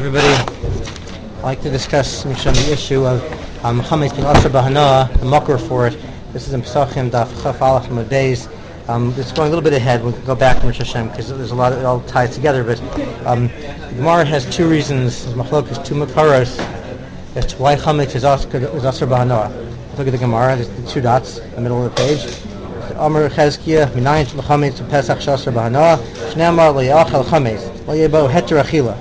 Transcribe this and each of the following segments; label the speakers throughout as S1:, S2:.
S1: everybody. I'd like to discuss the issue of chametz being asur b'hana, the makor for it. This is in Pesachim Daf Chaf Aleph Amud Beis. It's going a little bit ahead. We'll go back to Rosh Hashem because there's a lot. It all ties together. But the Gemara has two reasons. Machlok is two makaros as to why chametz is asur b'hana. Look at the Gemara. There's the two dots in the middle of the page. Amar Chezkiah minayin chametz Pesach shasur b'hana. Shnei lo yachal chametz lo yebo heter achila.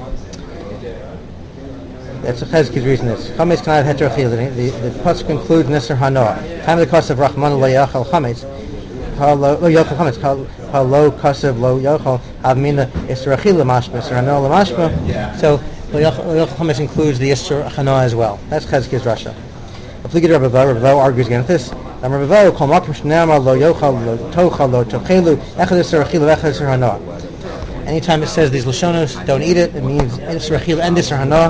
S1: That's what Chezkiah's reason is. Chametz cannot have heter achila. The pasuk concludes Nisr Hanoah. Time of the cost of Rahman lo yachal chametz. Lo yachal chametz. Lo kasev lo yachal avmina Isra achila mashma. Isra Hanoah mashma. So lo yachal chametz includes the Isra Hanoah as well. That's Chezkiah's rasha. If we get Rabbi Vo argues against this. Rabbi Vo kol makom shnei lo yochal lo tochal lo tochelu echad Isra achila echad Isra Hanoah. Anytime it says these lashonos, don't eat it, it means Isra achila and Isra Hanoah.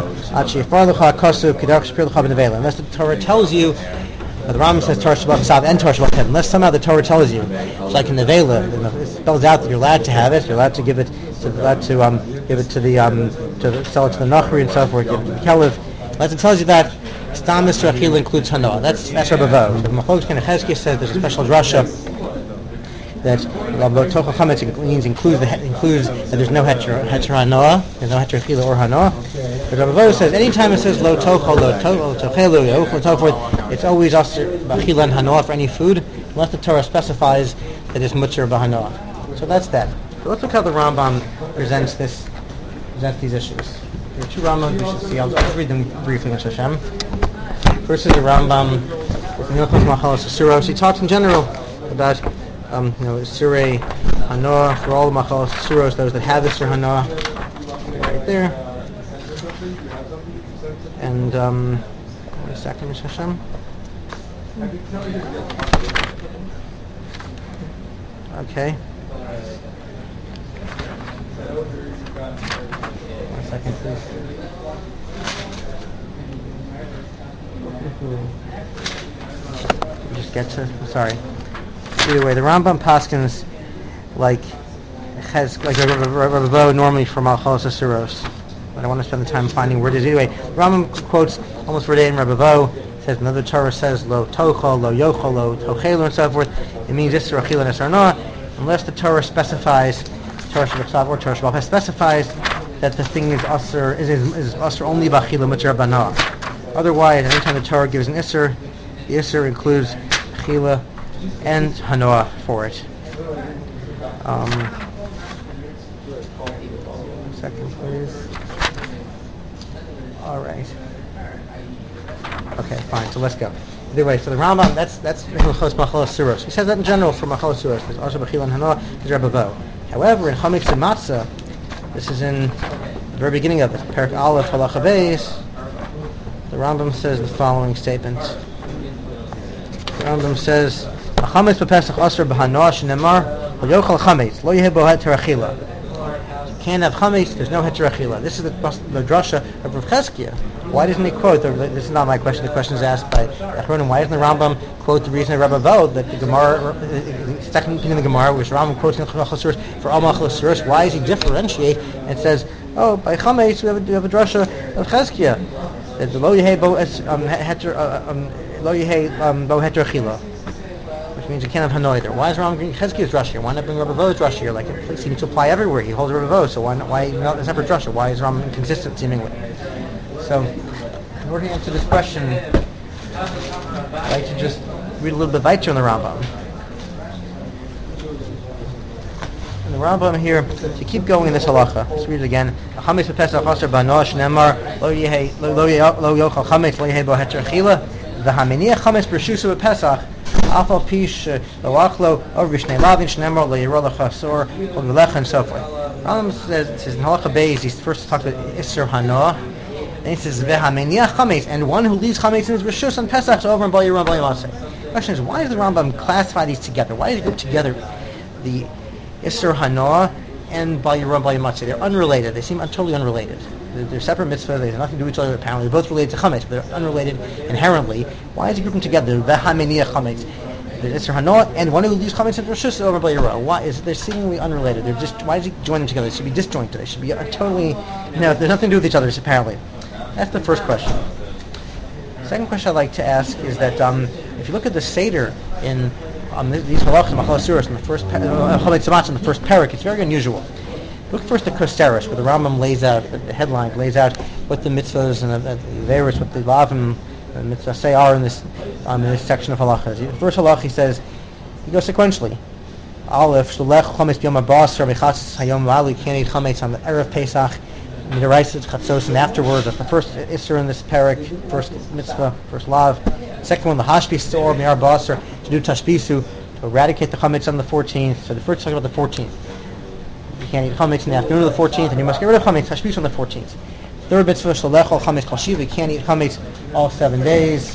S1: Unless the Torah tells you, the Rambam says Torah Shabbat Sav and Torah Shabbat Ted. Unless somehow the Torah tells you, it's like in the Nevela, it spells out that you're allowed to have it, you're allowed to give it, to sell it to the Nachri and so forth, give it to the Kelev. Unless it tells you that Stam Isra achila includes Hanoah. That's Rabbi Vo. The Machlokes Ken Chezkiah says there's a special drasha that Tochel Chametz includes that there's no heter hanoah, there's no heter achila or hanoah. But Rabbi Vo says anytime it says lo tochel, lo tochelu, and so forth, it's always asur b'achila and hanoah for any food, unless the Torah specifies that it's mutter b'hanoah. So that's that. So let's look how the Rambam presents these issues. There are two Rambams we should see. I'll just read them briefly, Mr. Hashem. First is the Rambam with Hilchos Machalos Asuros. He talks in general about Isra Hanoah for all the Machalos Asuros, those that have Isra Hanoah, right there. And wait a second, Mr. Hashem. Okay. 1 second, please. Just get to. Sorry. Either way, the Rambam paskins like Rabbi Vo normally for Malchos Asuros. But I don't want to spend the time finding where it is. Anyway, the Rambam quotes almost verbatim Rabbi Vo. Says another Torah says lo tochal, lo yochal, lo tochelu, and so forth. It means Isra achila and Isra hanoah, unless the Torah specifies, Torah Shabbat or Torah Shabbat specifies that the thing is asur is asur only b'achila mutar b'hanoah. Otherwise, anytime the Torah gives an Isra, the Isra includes achila and hanoah for it. 1 second, please. All right. Okay, fine. So let's go. Either way, so the Rambam, that's Hilchos Machalos Asuros. He says that in general for Machalos Asuros. There's also b'chila and hanoah. There's Rabbi Vo. However, in chametz and matzah, this is in the very beginning of it. Perek Aleph Halacha Beis. The Rambam says the following statement. The Rambam says. Chametz b'Pesach asur b'hanoah shenemar lo yochal chametz lo yeh bo heter achila. You can't have chametz. There's no heter achila. This is the drasha of Rav Chezkiah. Why doesn't he quote? This is not my question. The question is asked by Achronim. Why doesn't the Rambam quote the reason of Rabbi Vo that the Gemara, second opinion of the Gemara, which Rambam quotes in Chachas for all Machalos Asuros? Why does he differentiate and says, oh, by chametz we have a drasha of Chezkiah that the lo yeh bo heter achila. Which means you can't have hanoah either. Why is Rambam Chezkiah's drasha here? Why not bring Rabbi Vo's drasha here? Like it seems to apply everywhere. He holds Rabbi Vo, so why not a separate drasha? Why is Rambam inconsistent seemingly? So, in order to answer this question, I'd like to just read a little bit weiter in the Rambam. In the Rambam here, to keep going in this halacha, let's read it again. Chametz b'Pesach asur b'hanoah shenemar lo yochal chametz lo yeh bo heter achila v'haminiach chametz b'Reshusa b'Pesach afal pish lo achlo over shnei lavin shenemar lo yirol chasor lo v'lecha and so forth. Rambam says in halacha beis, he first talks about Isra hanoah. And he says, "V'hameniach chametz," and one who leaves chametz in his reshus on Pesach is over and bal yiram bal yimatzeh. The question is, why does the Rambam classify these together? Why does he group together the Isra hanoah and bal yiram bal yimatzeh? They're unrelated. They seem totally unrelated. They're separate mitzvahs. They have nothing to do with each other. Apparently, they're both related to chametz, but they're unrelated inherently. Why does he group them together? V'hameniach chametz. There's Isser Hanoah, and one who leaves chametz in Rishus over Bal Yirah. Why is they're seemingly unrelated? Why does he join them together? They should be disjointed. They should be totally, there's nothing to do with each other. Apparently, that's the first question. Second question I'd like to ask is that if you look at the Seder in these halachas and Machal Suras in the first Chametz Hamatz in the first parak, it's very unusual. Look first at Kosteris, where the Rambam lays out the headline, lays out what the mitzvahs and the various, what the lavim and mitzvahs say are in this section of halachas. The first halach he says, he goes sequentially. Aleph Shlech Chametz B'Yom HaBasar V'Chatzis Hayom V'Alu you can't eat chametz on the erev Pesach. Midaraisa Chatzos, and afterwards, that's the first Isser in this parak, first mitzvah, first lav. Second one, the Hashbis or Mi'ar Basar, to do Tashbisu, to eradicate the Chametz on the 14th. So the first talking about the 14th. You can't eat Chametz in the afternoon of the 14th, and you must get rid of Chametz, Tashbisu on the 14th. Third mitzvah, Shalech al Chametz Kol Shiva, you can't eat Chametz all 7 days.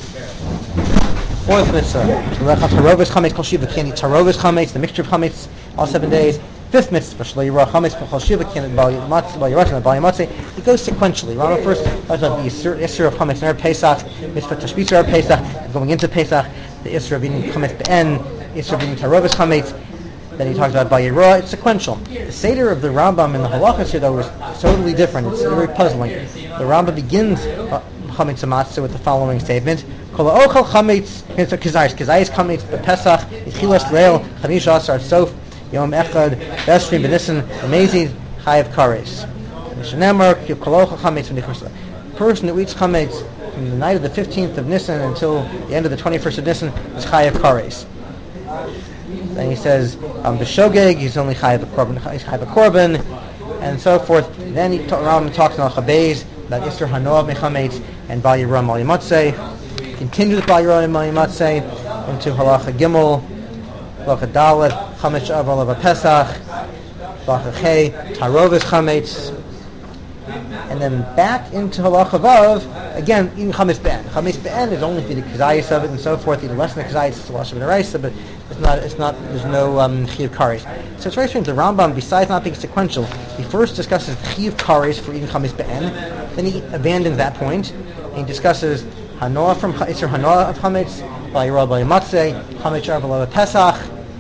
S1: Fourth mitzvah, Shalech al Tarovis Chametz Kol Shiva, you can't eat Tarovis Chametz, the mixture of Chametz, all 7 days. Fifth mitzvah, Shlo Yirah Chametz Kol Shiva, can't eat Bal Yirah and Bal Yamatzeh. It goes sequentially. Rama first talks about the Isser of Chametz in Erev Pesach, mitzvah Tashbis Erev Pesach, going into Pesach, the Isser of eating Chametz Be'en, Isser of eating Tarovis Chametz. Then he talks about Bal Yirah. It's sequential. The Seder of the Rambam in the Halachas here, though, is totally different. It's very puzzling. The Rambam begins Chametz Hamatzah with the following statement: Kol ha'ochel Chametz Kizayis Chametz Pesach Yichilas Leil Chamish Asar Sof Yom Echad B'Eshrim B'Nissen Amazing Chayav Kares. Mishanemar Kol ha'ochel Chametz V'Nichos. Person who eats Chametz from the night of the 15th of Nisan until the end of the 21st of Nisan is Chayav Kares. Then he says, B'Shogeg, he's only Chayav Korban, and so forth. Then Rambam talks in Al-Chabez about Isser Hanoah Mechametz and Bal Yirah Mal Yamatzeh. Continue with Bal Yirah and Mal Yamatzeh into Halacha Gimel, Halacha Dalet, Chametz Aval of Pesach, Halacha Chei, Tarovis Chametz, and then back into Halacha Vav, again, eating Chametz Be'en. Chametz Be'en is only for the Kazayis of it and so forth, eating less than the Kazayis, it's a wash of Midaraisa, but there's no Chiyuv Kares. So it's very strange, the Rambam, besides not being sequential, he first discusses Chiyuv Kares for eating Chametz Be'en, then he abandons that point, and he discusses Hanoah from Isser Hanoah of Chametz, Bal Yirah Bal Yamatzeh, Chametz Arvel of Pesach,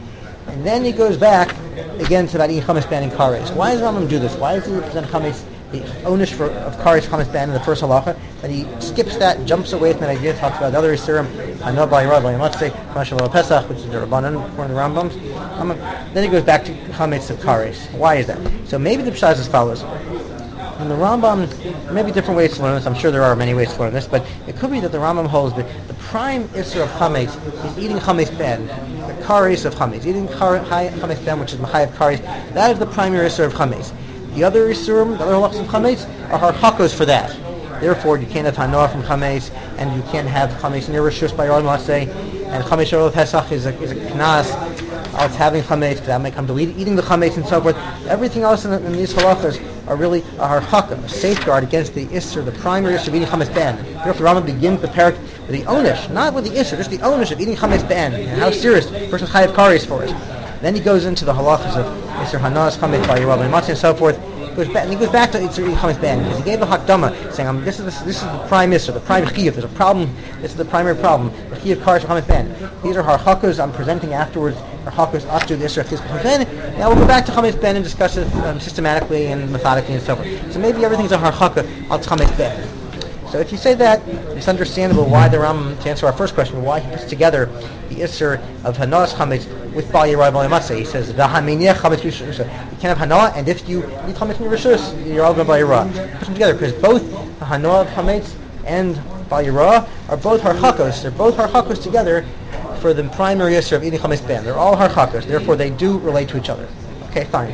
S1: and then he goes back again to that eating Chametz Be'en and Kares. Why does Rambam do this? Why does he represent Chametz, the onish of Kares Chametz Be'en in the first halacha, that he skips that, jumps away from that idea, talks about the other Yisurim, Hanoah Bal Yirah Bal Yamatzeh, Chametz Arvel of Pesach, which is the Rabbanan, one of the Rambams. Then he goes back to Chametz of Kares. Why is that? So maybe the pshat is as follows. In the Rambam, there may be different ways to learn this. I'm sure there are many ways to learn this, but it could be that the Rambam holds that the prime Isser of Chametz is eating Chametz Be'en, the Kares of Chametz. Eating Chametz Be'en, which is Machayev Kares, that is the primary Isser of Chametz. The other Issurim, the other halachas of Chametz, are harchakos for that. Therefore, you can't have Hanoah from Chametz, and you can't have Chametz near Rishus by Yom Laseh, and Chametz Arvel Pesach is a knas. It's having Chametz, that may come to eating the Chametz and so forth. Everything else in these halachas are really a harchaka, a safeguard against the Isser, the primary Isser of eating Chametz Be'en. Therefore, the Rambam begins the parak with the onish, not with the Isser, just the onish of eating Chametz Be'en, and how serious the person's Chayav Kares for it. Then he goes into the halachas of Isser Hanoah's Chametz Bal Yirah Bal Yamatzeh and so forth. He goes back to Isser eating Chametz Be'en because he gave a hakdama saying, this is the prime Isser, the prime chiyuv. There's a problem. This is the primary problem. The chiyuv Kares Chametz Be'en. These are harchakas I'm presenting afterwards. Harchakas after the Isser of Chametz Be'en. Now we'll go back to Chametz Be'en and discuss it systematically and methodically and so forth. So maybe everything's a harchaka al Chametz Be'en. So if you say that, it's understandable why the Rambam, to answer our first question, why he puts together the Isser of Hanoah's Chametz with Bal Yirah Bal Yamatzeh. He says, V'haminiach Chametz Rishus. You can't have Hanoah, and if you eat Chametz in Rishus, you're all going Bal Yirah. Put them together, because both the Hanoah of Chametz and Bal Yirah are both harchakos. They're both harchakos together for the primary Isser of eating Chametz Be'en. They're all harchakos, therefore they do relate to each other. Okay, fine.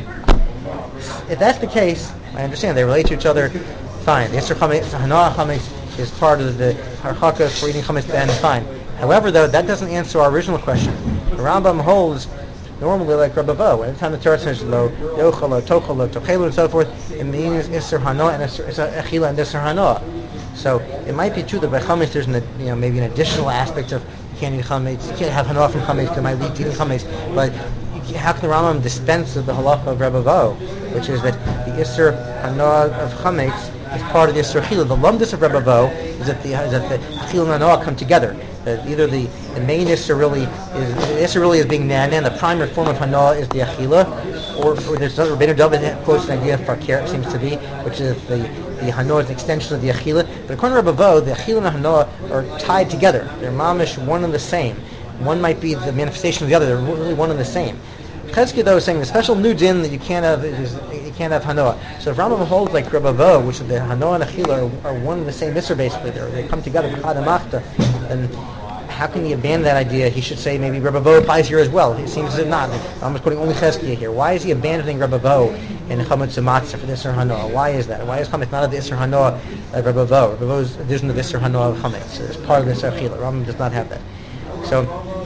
S1: If that's the case, I understand, they relate to each other. Fine. The Isser Chametz, Hanoah Chametz is part of the harchakas for eating Chametz Be'en. Fine. However, though, that doesn't answer our original question. The Rambam holds normally like Rabbi Bo. Anytime the Torah says lo yochel, lo tochel, lo tochelu, and so forth, it means Isser Hanoah and Isser Echila and Isser Hanoah. So it might be true that by Chametz there's maybe an additional aspect of you can't eat Chametz, you can't have Hanoah from Chametz that might lead to eating Chametz, but how can the Rambam dispense of the halacha of Rabbi Bo, which is that the Isser Hanoah of Chametz is part of the Isser Achila. The lumdus of Rabbi Bo is that the Achila and Hanoah come together. That either the main Isser really is being Nana, and the primary form of Hanoah is the Achila, or there's another Rabbeinu David quotes an idea of Fakir, it seems to be, which is the Hanoah is an extension of the Achila. But according to Rabbi Vo, the Achila and the Hanoah are tied together. They're mamish one and the same. One might be the manifestation of the other. They're really one and the same. Chesky, though, is saying the special new din that you can't have Hanoah. So if Rambam holds like Rabbi Vo, which is the Hanoah and Achila are one and the same Isser basically, they come together, then how can he abandon that idea? He should say maybe Rabbi Vo applies here as well. It seems as if not. I'm just quoting only Chesky here. Why is he abandoning Rabbi Vo in Chametz Matzah for the Isser Hanoah? Why is that? Why is Chametz not of the Isser Hanoah like Rabbi Vo? Rabbi Vo's addition of the Isser Hanoah of Chametz. It's part of the Isser Achila. Rambam does not have that. So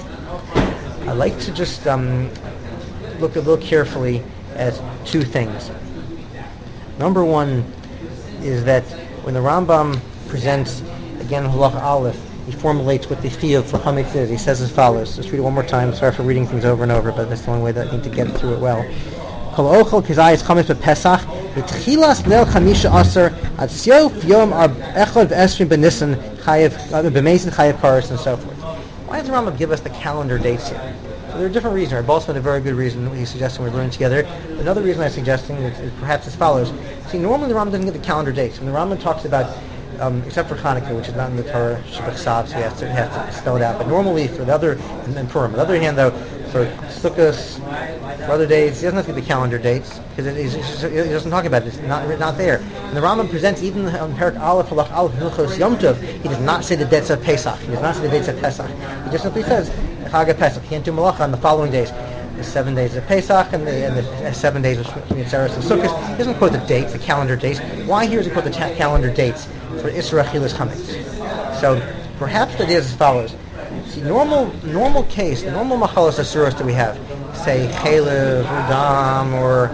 S1: I'd like to just look a little carefully at two things. Number one is that when the Rambam presents, again, Halacha Aleph, he formulates what the chiyuv for chametz is. He says as follows. Let's read it one more time. Sorry for reading things over and over, but that's the only way that I need to get through it well. Kol ochel kizayis chametz b'Pesach v'tchilas leil chamisha aser ad siof yom echad v'esrim b'Nisan chayev b'mezid chayev paris and so forth. Why does the Rambam give us the calendar dates here? So there are different reasons. Our boss had a very good reason he's suggesting we're learning together. Another reason I'm suggesting is perhaps as follows. See, normally the Rambam doesn't give the calendar dates. When the Rambam talks about, except for Hanukkah, which is not in the Torah, Shabbat Sav, so he has to spell it out. But normally for the other, and Purim. On the other hand, though, for Sukkot, for other days, he doesn't have to give the calendar dates because he doesn't talk about it. It's not there. And the Rambam presents even on Perak Aleph, Halach Aleph, Hilchos Yom Tov, he does not say the dates of Pesach. He does not say the dates of Pesach. He just simply says Chag Pesach. He can't do Malacha on the following days. The 7 days of Pesach and the 7 days of Yitzeres and Sukkot. He doesn't quote the dates, the calendar dates. Why here does he quote the calendar dates for Isra Achilas Chametz? So perhaps the idea is as follows. See, normal case, the normal machalos asuros that we have, say chelev, or dam, or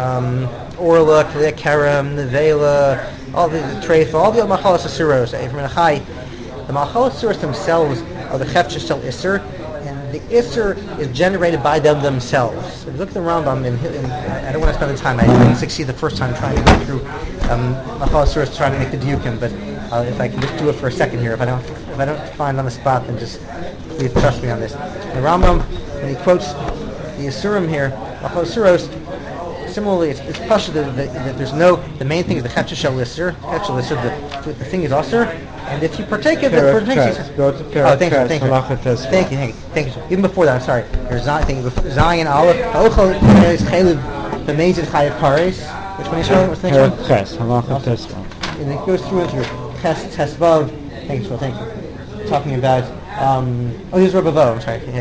S1: orla, kerem, nevela, all the treif, all the machalos asuros, from Achai, the machalos asuros themselves are the chefcha shel iser, and the iser is generated by them themselves. So if you look at the Rambam, and I don't want to spend the time. I didn't succeed the first time trying to go through machalos asuros trying to make the diukim, but if I can just do it for a second here, if I don't find on the spot, then just please trust me on this. The Rambam, when he quotes the Isurim here, Asuros, similarly, it's pasha that there's no. The main thing is the Chetcha Shel Isser. The thing is Asur, and if you partake of it,
S2: go to
S1: thank you. Even before that, I'm sorry. There's Zion Aleph. Ha'ochel is Chelev b'Mezid Chayev Paris. Which one is it? What's the next one?
S2: Ches, Halacha Tesva.
S1: And it goes through into Ches Tesvav. Thank you. Talking about. Here's Rabbi Vo. I'm sorry. In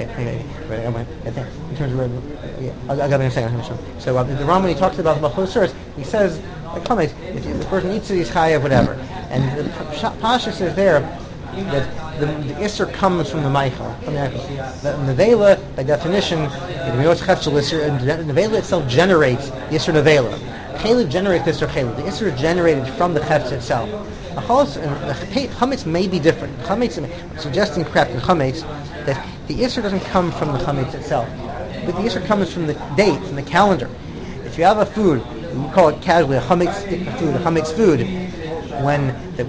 S1: terms of I'll get it in a second. So the Rambam, when he talks about the Machos, he says, like comments, if the person eats it, he's chayav, whatever. And the Pasha says there that the Isser comes from the Meichel. The Nevela, by definition, the Nevela itself generates Isser Nevela. Chelev generates Isser Chelev. The Isser is generated from the Chetz itself. The Chametz may be different. Chametz, suggesting craft in Chametz that the Isser doesn't come from the Chametz itself, but the Isser comes from the date, from the calendar. If you have a food, we call it casually a Chametz food, when the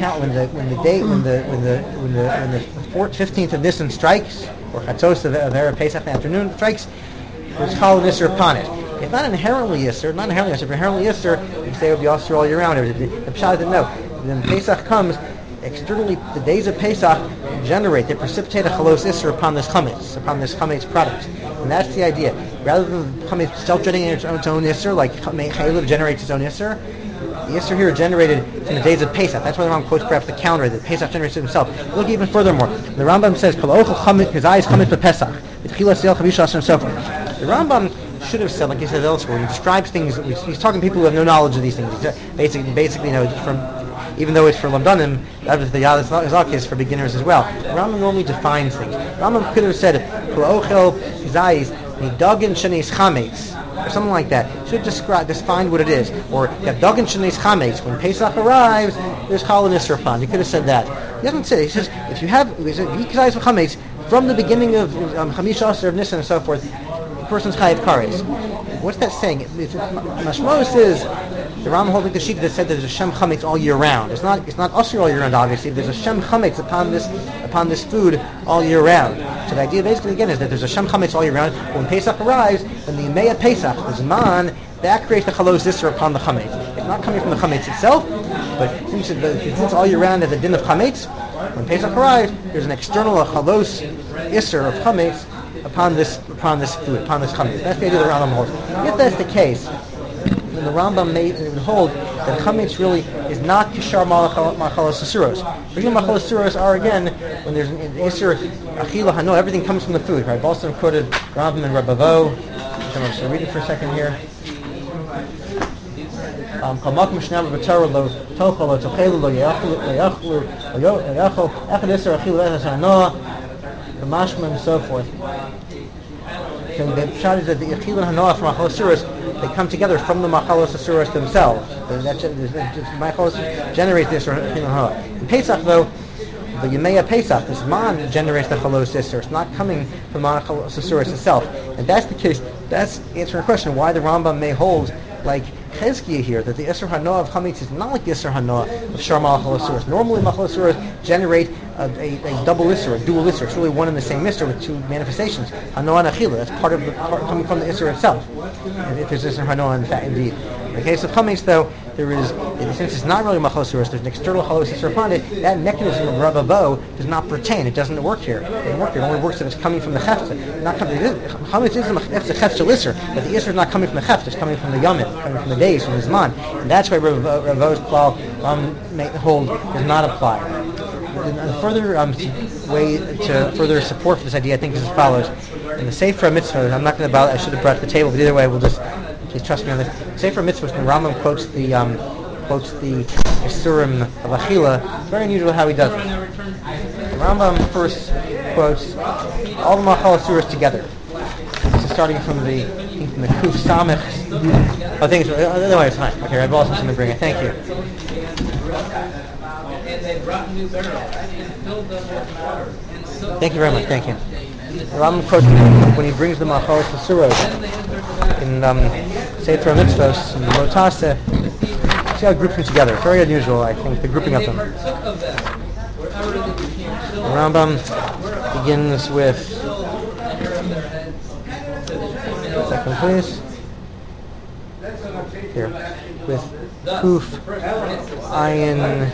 S1: 15th of Nisan strikes, or Chatzos of Erev Pesach in the afternoon strikes, there's Chal and Isser upon it. If not inherently Isser, if inherently Isser, you say it would be Isser all year round. The Pshat didn't know. Then Pesach comes, externally, the days of Pesach they precipitate a chalos Isser upon this chametz product. And that's the idea. Rather than chametz self-generating its own Isser, like Chaylev generates its own Isser, the Isser here generated from the days of Pesach. That's why the Rambam quotes perhaps the calendar that Pesach generates it himself. Look even furthermore. The Rambam says, his eyes come into Pesach. The Rambam should have said, like he says elsewhere, he describes things. He's talking to people who have no knowledge of these things. Basically, from, even though it's for lamdanim, that is the Yazak is for beginners as well. Rambam normally defines things. Rambam could have said, "Kolochel zayis nidagin shenis chametz," or something like that. Should define what it is. Or dagin shenis chametz. When Pesach arrives, there's chal and isser upon. He could have said that. He doesn't say. He says, if you have yikzayis chametz from the beginning of Chamish Asher of Nisan and so forth, person's chayiv kares. What's that saying? Mashmos is the Rambam holding the sheet that said that there's a Shem Chametz all year round. It's not Usher all year round, obviously. There's a Shem Chametz upon this food all year round. So the idea basically again is that there's a Shem Chametz all year round. But when Pesach arrives, when the Yemei Pesach, the Zman, that creates the Chalos Isser upon the Chametz. It's not coming from the Chametz itself, but since all year round there's a din of Chametz, when Pesach arrives, there's an external Chalos Isser of Chametz upon this food, upon this Chametz. That's the idea the Rambam holds. If that's the case, then the Rambam may hold that Chametz really is not Kishar Machalos Asuros. Original Machalos Asuros are, again, when there's an Isser, Achila Hano, everything comes from the food, right? Boston quoted Rambam and Rabavo. I'm just going to read it for a second here. Kamak Mishnah B'Torah Lo Tochel Lo Tochelu Lo Yachlu Lo Yachol Echad Isser Achilu Echad Hano, the Mashma and so forth. So the shot is that the Achil and Hanoah from Machalos Asuros, they come together from the Machalos Asuros themselves. Machalos generates this Achil and Hanoah. In Pesach, though, the Yemei Pesach, this man generates the Chalos Isser. It's not coming from Machalos Asuros itself. And that's the case. That's answering the question why the Rambam may hold, like Chezkiah here, that the Isser Hanoah of Chametz is not like the Isser Hanoah of Shar Machalos Asuros. Normally, Machalos Asuros generate a double Isser, a dual Isser. It's really one and the same Isser with two manifestations. Hanoah and Achila. That's part coming from the Isser itself. And if there's Isser Hanoah, in fact, indeed. In the case of Chametz, though, there is, since it's not really Machalos Asuros, there's an external Chalos Isser upon it. That mechanism of Rabavo does not pertain. It doesn't work here. It doesn't work here. It only works if it's coming from the Chefza. Chametz is a Chefza Isser, but the Isser is not coming from the Chefza. It's coming from the Yomim, coming from the days, from the Zman. And that's why Ravo's klal hold does not apply. A further way to further support for this idea, I think, is as follows. In the Sefer Mitzvah, I'm not going to I should have brought the table, but either way, we'll just please trust me on this. Sefer Mitzvah, when Rambam quotes the Isurim of Achila, it's very unusual how he does it. The Rambam first quotes all the Machalos Asuros together. This is starting from the Kuf Samech. I think otherwise it's fine. Okay, I've also something to bring it. Thank you.
S3: And they brought new barrels and filled them with water.
S1: Thank you very much. Thank you. The Rambam quotes when he brings the Machalos Asuros in Sefer Mitzvos and Lotase. See how he groups them together. It's very unusual, I think, the grouping of them. The Rambam begins with. Second, please. Here, with Kuf Ayin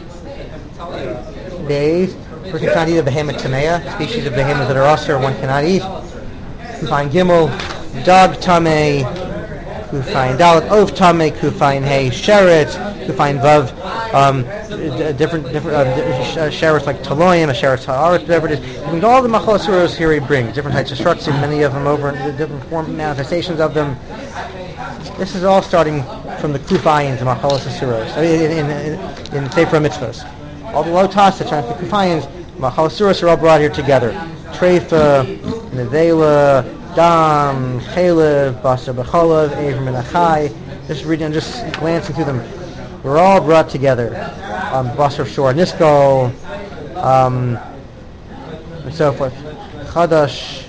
S1: Days. Person cannot eat a behemoth tamea, species of behemoths that are also one cannot eat. Kuf Ayin Gimel, dog tamei. Kuf Ayin Dalet, ov tamei. Kuf Ayin Hey, sheret. Kuf Ayin Vav, different sherets like taloyim, a sheret ha'aretz, whatever it is. And all the Machalos Asuros here he brings, different types of shrotzim, many of them over different form manifestations of them. This is all starting from the Kuf Ayins of Machalos Asuros in Sefer Mitzvos. All the Lotas that are the Kuf Ayins, Machalos Asuros are all brought here together. Treifa, Nevela, Dam, Chalev, Basar B'cholav, Avram and Achai. Just reading, just glancing through them. We're all brought together. Basar Shor Nisko, and so forth. Chadash,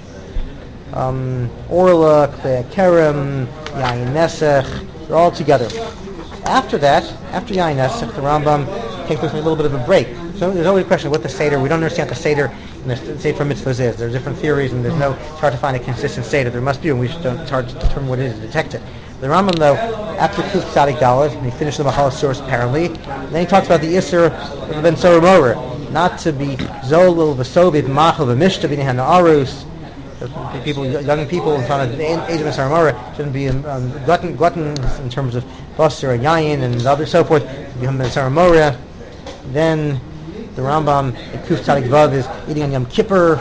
S1: Orla, Klei Kerem, Yayin Nesech, they're all together. After that, after Yayin Nesech, the Rambam takes us a little bit of a break. So there's always a question of what the Seder, we don't understand what the Seder in the Sefer Mitzvahs is. There are different theories and it's hard to find a consistent Seder. There must be, and it's hard to determine what it is to detect it. The Rambam, though, after Kuf Tzadik Daled, and he finished the Machalos Asuros apparently, and then he talks about the Isser of Ben Sorah Morer, not to be Zolil v'Sobit Machal v'Mishta b'Nehan Arus. People, young people in front of the age of Sarah Morer shouldn't be glutton in terms of Basar and Yayin and other so forth. Become Sarah Morer. Then the Rambam at Kuf Tzadik Vav is eating on Yom Kippur.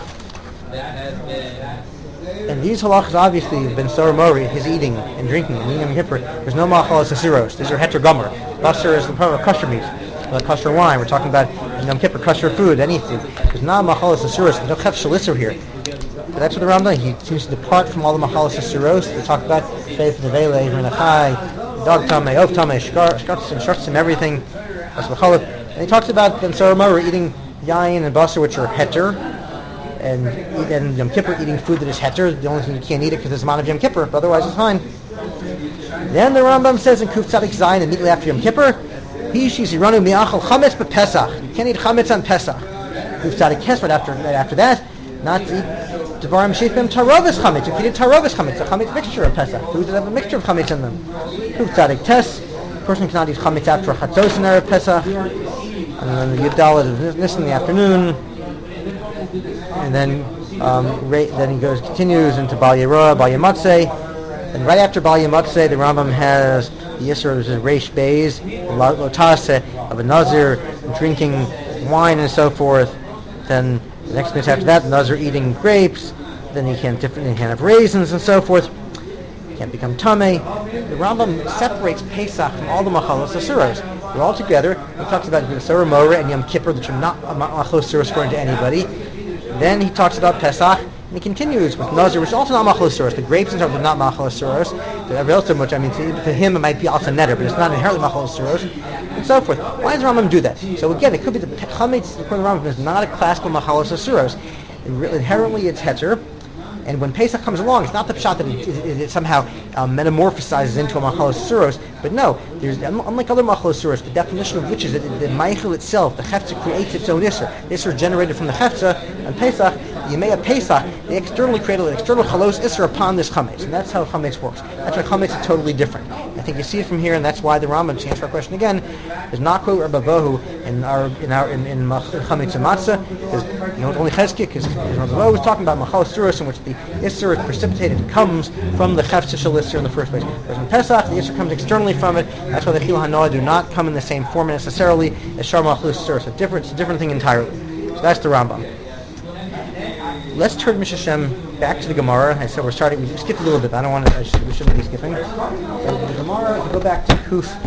S1: And these halachas obviously Ben Sorah Morer, his eating and drinking and eating on Yom Kippur. There's no Machalos Asuros. These are heterogomer. Basar is the part of kosher meat. Like kosher wine, we're talking about Yom Kippur, kosher food, anything. There's not Machalos Asuros. There's no Chef Shalisser here. But that's what the Rambam, he seems to depart from all the Machalos Asuros. They talk about Faith, Nevela, Avram Achai, Dog Tamei, Ov Tamei, Shkartzim, everything. And he talks about Ben Sorah Morer eating Yayin and Basar, which are heter, and Yom Kippur eating food that is heter. The only thing you can't eat it because it's Zman of Yom Kippur, but otherwise it's fine. Then the Rambam says in Kuf Tzadik Zayin, immediately after Yom Kippur, He Shiziranu mi'achal chametz b'Pesach. You can't eat chametz on Pesach. Kuf Tzadik Ches right after that, not to eat Devarim Sheith B'em Tarovis chametz. You can eat Tarovis chametz, a chametz mixture of Pesach. Foods that have a mixture of chametz in them. Kuf Tzadik Tes, a person cannot eat chametz after Chatzos in Erev Pesach. And then the Yud of this in the afternoon. And then he continues into Bal Yeroah, Bal Yematzeh. And right after Bal Yematzeh, the Rambam has the Yisr of Reish Beis, Lotase, of a Nazir, drinking wine and so forth. Then the next minute after that, the Nazir eating grapes. Then he can't have raisins and so forth. He can't become Tameh. The Rambam separates Pesach from all the Machalos Asuros. They're all together. He talks about Yisur Moreh and Yom Kippur, which are not Machalos Asuros according to anybody. Then he talks about Pesach, and he continues with Nazir, which is also not Machalos Asuros. The grapes and stuff are not Machalos Asuros. Every else, which to him it might be also netter, but it's not inherently Machalos Asuros, and so forth. Why does the Rambam do that? So again, it could be the Chametz, according to the Rambam, is not a classical Machalos Asuros. Inherently, it's heter. And when Pesach comes along, it's not the pshat that it somehow metamorphosizes into a Machalos Asuros, but no, there's, unlike other Machalos Asuros, the definition of which is that the Meichel itself, the Chefza, creates its own Isser. The Isser generated from the Chefza, and Pesach, the Yemei Pesach, they externally created an external Chalos Isser upon this Chametz, and that's how Chametz works. That's why Chametz is totally different. I think you see it from here, and that's why the Rambam, to answer our question again, is not quote Rabbi Bohu in Chametz and Matzah, because it's only Cheskia, because Rabbi Bohu was talking about Machalos Asuros, in which the Isser is precipitated, it comes from the Chefza Shel Isser in the first place. Whereas in Pesach, the Isser comes externally from it. That's why the Chil HaNoah do not come in the same form necessarily as Shar Machalos Asuros. It's a different thing entirely. So that's the Rambam. Let's turn Mishra Shem back to the Gemara. I said we skipped a little bit. We shouldn't be skipping. So the Gemara, if we go back to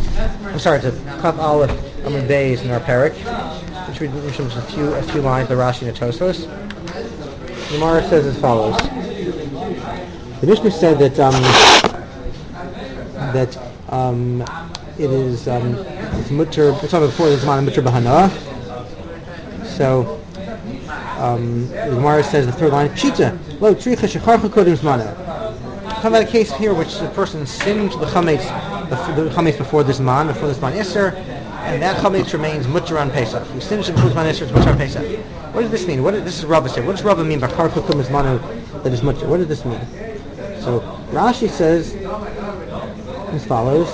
S1: Kaf Aleph Amud Beis in our parak, which we just a few lines by Rashi and Tosfos. The Gemara says as follows. The Mishnah said that it is it's mutter. It's talking before the Zman mutter b'hana. So the Gemara says the third line, Pshita, lo tricha shecharcha kodim zmana. Talking about a case here which the person singed the chametz before the Zman Isser, and that chametz remains mutter on Pesach. He singed it before the Zman Isser, it's mutter on Pesach. What does this mean? This is Rabbah say. What does Rabbah mean by charcha kodim zmana that is mutter? What does this mean? So Rashi says as follows.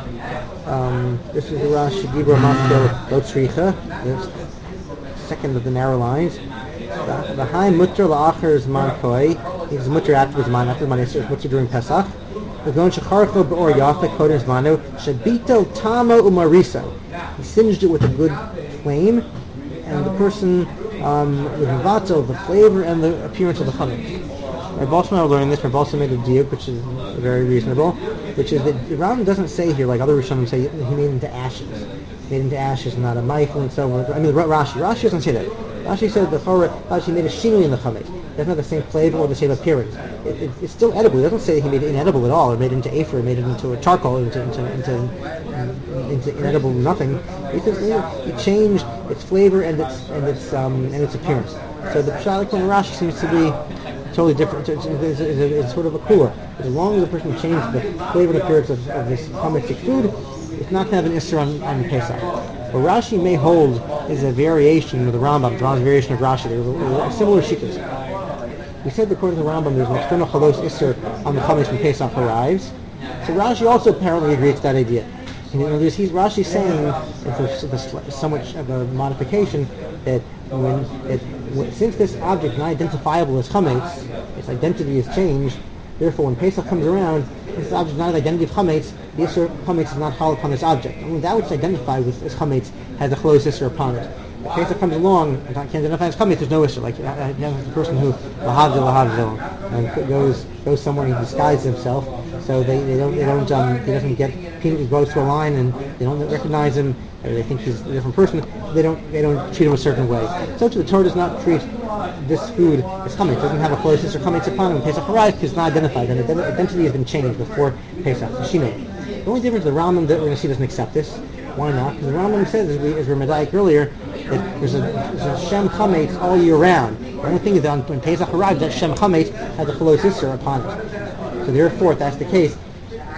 S1: This is the Rashi Gibor Maskil Lo Tzricha, the second of the narrow lines. The high mutter la'acher zman koi. He's mutter after zman Isser. Mutter during Pesach. The gon shecharcho be'or yafa kodem zmanu shabito tamo umariso. He singed it with a good flame, and the person with mevatel the flavor and the appearance of the chametz. Rabbi Balsam are learning this. Rabbi Balsam made a diuk, which is very reasonable, which is that the Rambam doesn't say here, like other Rishonim say, he made into ashes. Made into ashes, not a Meichel and so on. I mean, Rashi doesn't say that. Rashi said Rashi made a shinui in the chametz. It doesn't have the same flavor or the same appearance. It's still edible. It doesn't say he made it inedible at all, or made it into afer, or made it into a charcoal, into inedible nothing. He says he changed its flavor and its appearance. So the pshat from Rashi seems to be totally different. It's sort of a cooler. As long as the person changes the flavor and appearance of this chametzik food, it's not going to have an isser on Pesach. What Rashi may hold is a variation of the Rambam. The Rambam's variation of Rashi. They're similar shittas. We said that according to the Rambam, there's an external chalos isser on the chametz when Pesach arrives. So Rashi also apparently agrees to that idea. Rashi's saying, it's somewhat of a modification, that since this object is not identifiable as chametz, its identity is changed. Therefore, when Pesach comes around, this object is not an identity of chametz. The isser chametz is not hal upon this object. Only that which is identified with as chametz has a chalos isser upon it. If Pesach comes along and can't identify as chametz, there's no isser. Like the person who lahavdil and goes somewhere and he disguises himself, so he doesn't get people goes to a line and they don't recognize him, or they think he's a different person. They don't treat him a certain way. So the Torah does not treat this food as chametz. It doesn't have a chalos isser chametz upon it when Pesach arrives because it's not identified. And the identity has been changed before Pesach. The only difference, the Rambam that we're going to see doesn't accept this. Why not? Because the Rambam says, as we were medayik earlier, that there's a Shem Chametz all year round. The only thing is that when Pesach arrives, that Shem Chametz has a chalos isser upon it. So therefore, if that's the case,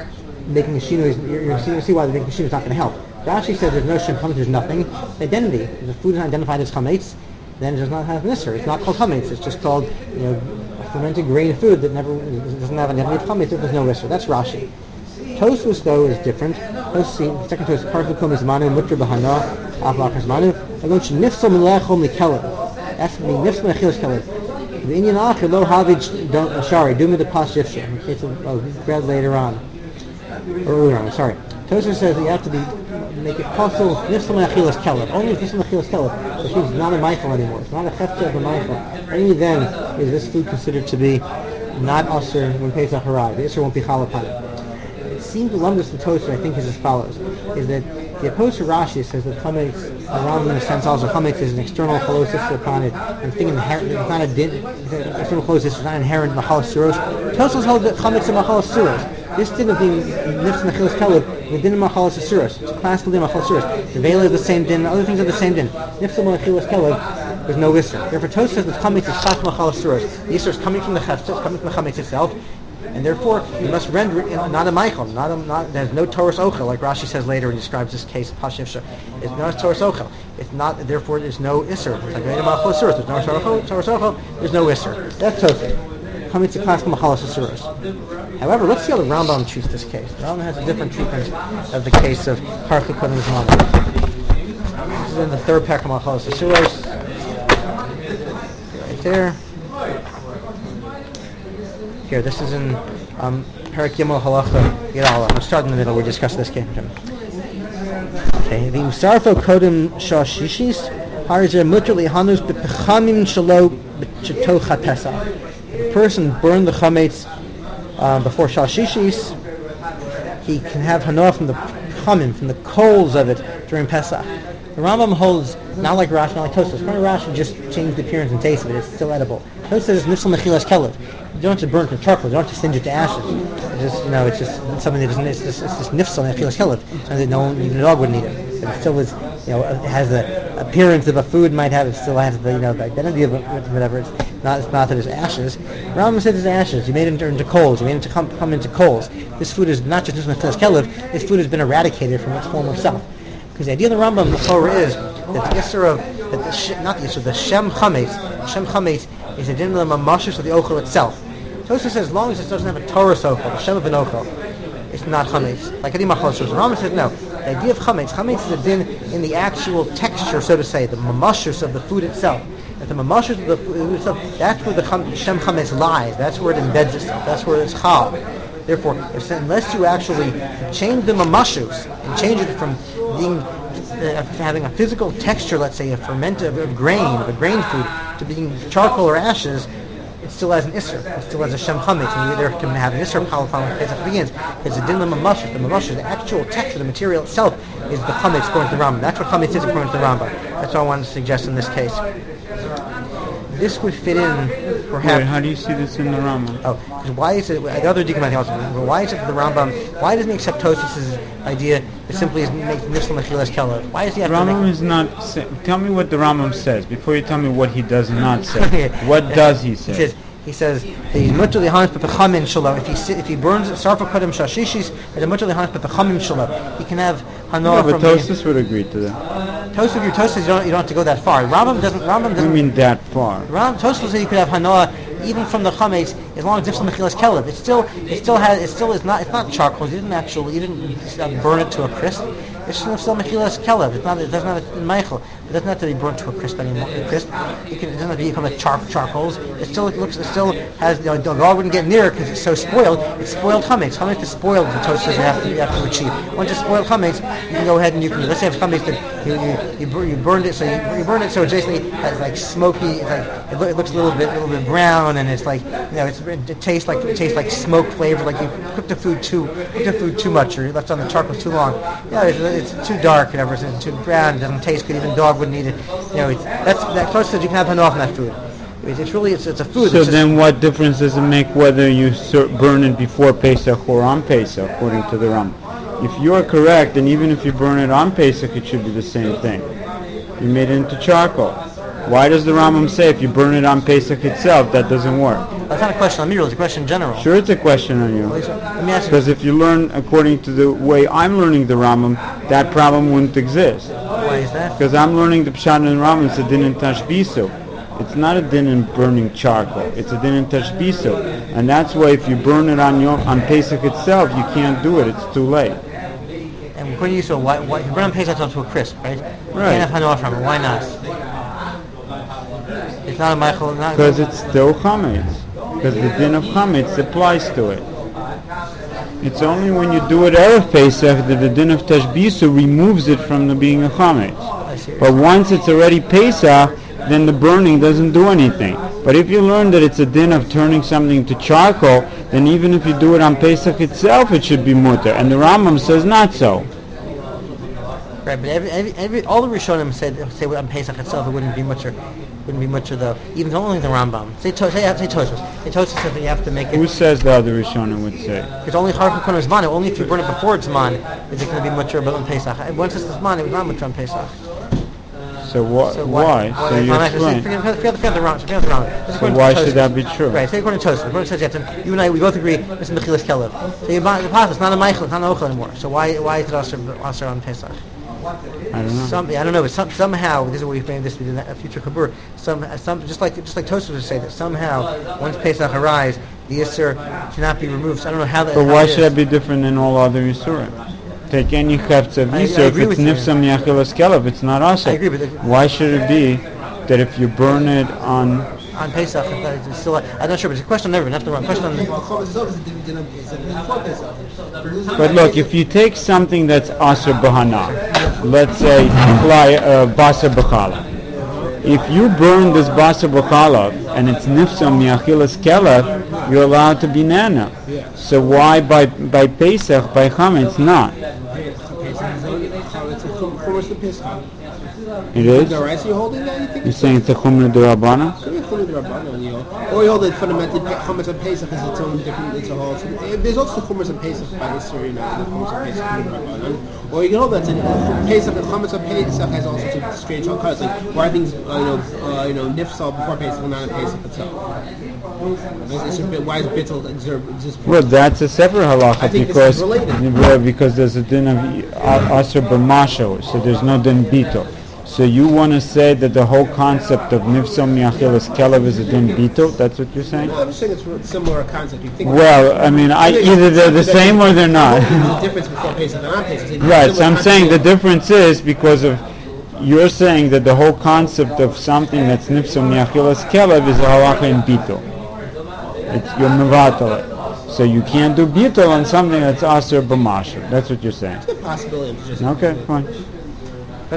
S1: making a shinu, you're going to see why the making a shinu is not going to help. Rashi says there's no shem chametz, there's nothing. Identity. If the food is not identified as chametz, then it does not have nisr. It's not called chametz. It's just called, a fermented grain food that doesn't have an identity of chametz. There's no nisr. That's Rashi. Tosfos though is different. Tosfos, second Tosfos, parfum kum is manu mutter b'hana avlach is manu. I'm going to nifsal melechom likelev. That's me nifsal mechilas kelev. The Indian acher lo havij shari. Do me the pas yifsha. In case of read later on or earlier on. Sorry. Tosfos says that you have to make it possible nifsal mechilas kelev. Only if nifsal mechilas kelev, which means it's not a meichel anymore. It's not a hefta of a meichel. Only then is this food considered to be not usher when Pesach harai. The usher won't be chal upon it. It seems the lumdus and Tosfos, I think, is as follows: is that the opposed to Rashi says that chametz, around in a sense also chametz is an external chalosis upon it, and thing inherent. It's not a din. External chalosis is not inherent in the chal suros. Tosfos holds that chametz is machal suros. This din of being nifs and achilas kelev, the din of machal suros. It's a classical din of machal suros. The veil is the same din. Other things are the same din. Nifs and achilas kelev. There's no isser. Therefore, Tosfos says that chametz is chas machal suros. The isser is coming from the chefta, it's coming from the chametz itself. And therefore, you must render it not a meichel, there's no Torah's ochel, like Rashi says later when he describes this case of Pashivsha. It's not Torah's ochel. It's not, therefore, there's no isser. It's like there's no Torah's ochel, there's no isser. That's Tosfos. Coming to classical machalas asuros. However, let's see how the Rambam treats this case. The Rambam has a different treatment of the case of Parchli Kodim Zman. This is in the third parak of machalas asuros. Right there. Here, this is in Parak Yimel Halacha Yidala. I'm starting in the middle. We discuss this case. Okay. The Musarfo Kodim Shashishis Harzer Mutter Lihanus Bepechamim Shalo B'Chetocha Pesach. If a person burned the chametz before Shashishis, he can have hanah from the chamim, from the coals of it during Pesach. The Rambam holds not like Rashi, not like Tosfos. Rashi just changed the appearance and taste of it. It's still edible. Tosfos is nifsal mechilas kelev. You don't have to burn it to charcoal. You don't have to singe it to ashes. It's just something that isn't. It's just nifsal mechilas kelev. Something that even a dog wouldn't eat it. But it still is. It has the appearance of a food might have. It still has the the identity of whatever. It's not that it's ashes. Rambam said it's ashes. You made it into coals. You made it to come into coals. This food is not just nifsal mechilas kelev. This food has been eradicated from its former self. Because the idea of the Rambam, the Torah is that the Isser of, the Shem Chametz is the din of the mamashus of the ochel itself. Tosfos says as long as it doesn't have a Torah ochel, the Shem of an ochel, it's not Chametz. Like any machal suros. The Rambam says no. The idea of Chametz is a din in the actual texture, so to say, the mamashus of the food itself. That the mamashus of the food itself, that's where the Shem Chametz lies. That's where it embeds itself. That's where it's chal. Therefore, unless you actually change the mamashus and change it from being having a physical texture, let's say a fermented of grain, of a grain food, to being charcoal or ashes, it still has an isser. It still has a shem chametz, and you either can have an isser palafan when Pesach begins. It's a din mamashus. The mamashus, the actual texture, the material itself, is the chametz according to the Rambam. That's what chametz is according to the Rambam. That's what I wanted to suggest in this case. This would fit in, perhaps.
S2: Wait, how do you see this in the Rambam?
S1: Oh, because why is it? The other deacon also. Why is it that the Rambam? Why doesn't he accept Tosfos' idea that simply is make nifsal mechilas kelev? Why does he have to
S2: Rambam is not. Tell me what the Rambam says before you tell me what he does not say. What does he say?
S1: He says that he's mutter lihanis bepechamin shalom. If he burns sarfa kodem shashishis, there's a mutter lihanis bepechamin shalom. He can have hanah from.
S2: But Tosfos would agree to that.
S1: Tosfos, you don't have to go that far. Rambam doesn't.
S2: What do you mean that far?
S1: Tosfos says you could have hanah even from the chametz as long as nifsal mechilas kelev. It's not charcoal. You didn't burn it to a crisp. It's nifsal mechilas kelev. It doesn't have a meichel. It doesn't have to be burnt to a crisp anymore. It doesn't have to become like charcoals. It still has. The dog wouldn't get near it because it's so spoiled. It's spoiled chametz. Chametz is spoiled. The Tosfos you have to achieve. Once it's spoiled chametz, you can go ahead and you can. Let's say if chametz that you burned it, so you burn it so it basically has like smoky. It's like it looks a little bit brown, and it's like it tastes like smoke flavor. Like you cooked the food too much, or you left on the charcoal too long. It's too dark, whatever. It's too brown. It doesn't taste good. Even a dog wouldn't eat it. That close to you can have hanah from that food. It's a food.
S2: So then, what difference does it make whether you burn it before Pesach or on Pesach, according to the Rambam? If you are correct, and even if you burn it on Pesach, it should be the same thing. You made it into charcoal. Why does the Rambam say if you burn it on Pesach itself, that doesn't work?
S1: That's not a question on me, it's a question in general.
S2: Sure, it's a question on you.
S1: Let me ask you.
S2: Because if you learn according to the way I'm learning the Rambam, that problem wouldn't exist.
S1: Why is that?
S2: Because I'm learning the Pshat in Rambam, it's a din in tashbisu. It's not a din in burning charcoal. It's a din in tashbisu. And that's why if you burn it on Pesach itself, you can't do it. It's too late.
S1: And according to you, so why you burn Pesach to a crisp, right? You
S2: Right.
S1: can't have hanor from it. Why not? It's not a Michael.
S2: Because it's still chametz. Because the din of chametz applies to it. It's only when you do it erev Pesach that the din of tashbisu removes it from the being a chametz.
S1: I see.
S2: But once it's already Pesach, then the burning doesn't do anything. But if you learn that it's a din of turning something to charcoal, then even if you do it on Pesach itself, it should be mutter. And the Rambam says not so.
S1: Right, but all the Rishonim say on Pesach itself it wouldn't be much though. Even only the Rambam. Say Tosfos. Tosfos says that you have to make it.
S2: Who says the other Rishonim would say?
S1: It's only hard for Zman. Only if you burn it before it's Zman is it going to be much on Pesach. Once it's Zman, it was not much on Pesach.
S2: So why? So you explain.
S1: Forget the Rambam.
S2: So why should that be true?
S1: Right. Say according to Tosfos. According to Tosfos, you and I, we both agree this is Mechilas Kelev. So you buy the pot. It's not a Michael. It's not an Ochel anymore. So why is it also on Pesach?
S2: I don't know.
S1: I don't know, but somehow this is what we frame this in a future kabur. Just like Tosfos would say that somehow once Pesach arrives, the Yisur cannot be removed. So I don't know how that.
S2: But why should that be different than all other Yisurim? Take any chefza v'isur, if it's nifsam yachilas kelev, it's not asa.
S1: I agree, but
S2: why should it be that if you burn it on
S1: Pesach, it's still, I'm not sure, but it's a question on everyone, not the wrong question on.
S2: But look, if you take something that's asr b'hana, let's say basar b'chala, if you burn this basar b'chala and it's nifsam yachilas kelev, you're allowed to be nana. So why by Pesach, by chametz, not? It is?
S4: So you're holding that? You think
S2: You're saying it's a chumra d'Rabbana?
S4: Or you hold that fundamentally Chumash and Pesach is its own different, it's a whole. There's also Chumash and Pesach by history, the Chumash and Pesach. Or you can hold that Pesach and Chumash and Pesach has all sorts of strange colors. Like why are things, nifsal before Pesach and not in Pesach itself? Why is bittul exist?
S2: Well, that's a separate halacha because there's a din of asr b'masho, so there's no din bito. So you want to say that the whole concept of nifsam yachilas kelev is a din bito? That's what you're saying?
S4: No, I'm just saying it's a similar concept. You think
S2: well, I mean, either they're the same or they're not.
S4: There's a difference before Pesach and on Pesach.
S2: Right, so I'm saying the difference is because of you're saying that the whole concept of something that's nifsam yachilas kelev is a halacha in bito. You're mevatel it. So you can't do bittul on something that's asr b'masher. That's what you're saying.
S4: It's a possibility. Just
S2: Okay, fine.
S1: But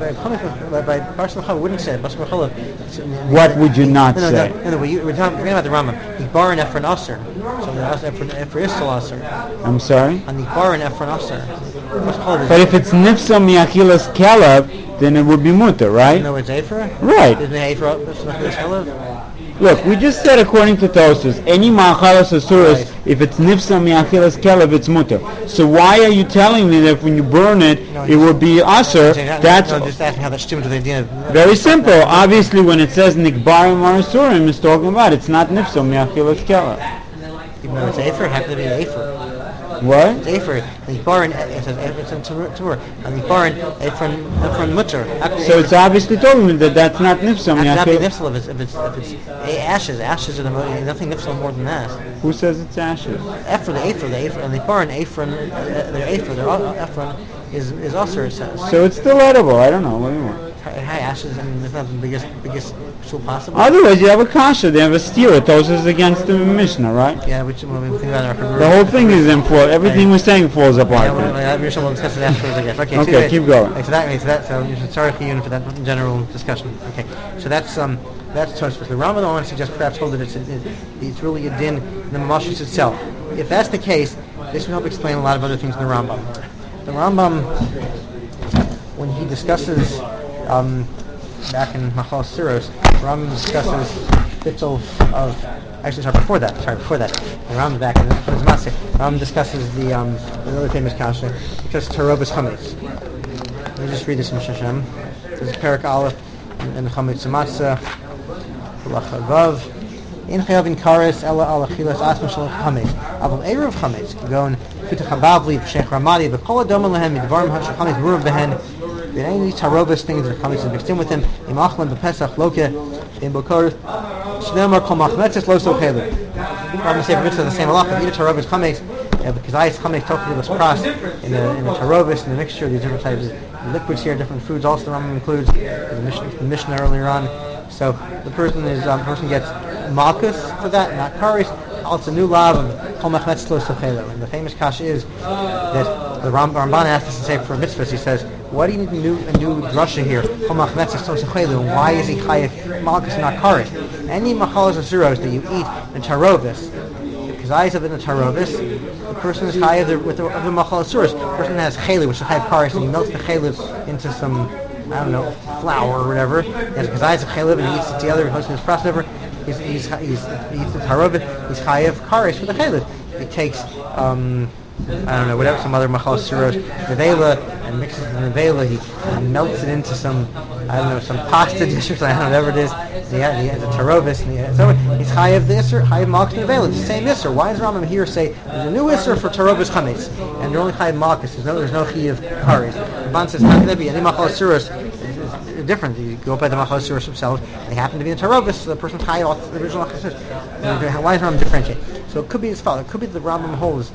S1: by Parshas B'chala, wouldn't say it. Parshas B'chala.
S2: What would you not say?
S1: No, we're talking about the Rambam. Nikbar and Ephron Aser. So the Ephron is still Aser.
S2: I'm sorry?
S1: And Nikbar and Ephron Aser.
S2: But if it's nifsam yachilas kelev, then it would be mutter, right?
S1: No, it's Ephron?
S2: Right.
S1: Isn't it Ephron? That's not Kelev?
S2: Look, we just said according to Tosfos, any ma'achalas asuras, if it's nifsam yachilas kelev, it's mutter. So why are you telling me that when you burn it, it would be aser? That's
S1: just asking how that's stimmed to the idea of...
S2: very simple. Obviously, when it says nikbarim marasurim, it's talking about it's not nifsam yachilas kelev.
S1: Even though it's Ephron, it happens to be Ephron.
S2: What?
S1: It's Ephron. And Nikbar and it's in Tumur. And Nikbar and Ephron mutter.
S2: So it's obviously talking me that that's not nifsam
S1: Not be
S2: yachilas.
S1: nifsal if it's ashes. Ashes are nothing nifsal more than that.
S2: Who says it's ashes?
S1: Ephron, and Nikbar and Ephron, they're Ephron is also it says.
S2: So it's still edible. I don't know. What do you want?
S1: High ashes, I mean, it's not the biggest shul possible.
S2: Otherwise, you have a kasha. They have a steer. Tosfos against the Mishnah, right?
S1: Yeah, which when we think about our
S2: The whole thing is in fall. Everything we're saying falls apart.
S1: Yeah, we'll discuss it afterwards, I guess. Okay,
S2: Okay, keep going.
S1: So you should sorry for you for that general discussion. Okay, so that's Tosfos. The Rambam I want to suggest perhaps hold that it's really a din in the Mamashis itself. If that's the case, this will help explain a lot of other things in the Rambam. The Rambam, when he discusses back in Machal Siros, Rambam discusses bittul of. Actually, before that. The Rambam back in the Matzah. Rambam discusses the another famous kasha, because Tarobas Chametz. Let me just read this in Shashem. This is Perak Aleph and Chametz Matzah, Lachavav. In chayavin kares ela ala chilas asma shel chametz. Aval erev chametz kagon pita chabavli v'shech ramadi v'kol adom lehem midvarim hashel chametz murim behen. In any tarobas things that chametz is mixed in with him. Im achlan b'pesach loke in bokor shneimar kol machmetzes lo so chelu. I'm going to say for mitzvah the same halacha. Eat a tarobas chametz. Because I chametz totally was crossed in the tarobas, in the mixture of these different types of liquids here, different foods. Also, the Rambam includes the Mishnah earlier on. So the person gets malchus for that, not karis. Also, new law of kol machmetz lo sochelu. And the famous kasha is that the Ramban asked us to say for mitzvahs. He says, "Why do you need a new drasha here? Kol machmetz lo sochelu. And why is he chayav malchus and not karis? Any machalas azuros that you eat in tarovis, because eyes have been in tarovis, the person is chayav with the machalas azuros. The person has chaylev, which is chayav karis, and he melts the chaylev into some, I don't know, flour or whatever. Because eyes have chaylev and he eats it together, he puts it in his process, whatever. He eats the tarobit, he's chayav karis for the chaylev. He takes, I don't know, whatever, some other machal suros, nevela, and mixes the nevela, he melts it into some, I don't know, some pasta dish or something, I don't know, whatever it is. He has a tarobis, so he's chayav the isser, chayav malchus nevela, it's the same isser. Why does Rambam here say, there's a new isser for tarobis chametz, and you're only chayav malchus, there's no chayav karis. The Ban says, how can there be any machal suros? Different. You go by the Machal Surah themselves, they happen to be in Tarovis, so the person chayav off the original Machal Surah. Why does Rambam differentiate? So it could be as follows. It could be the Rambam holds,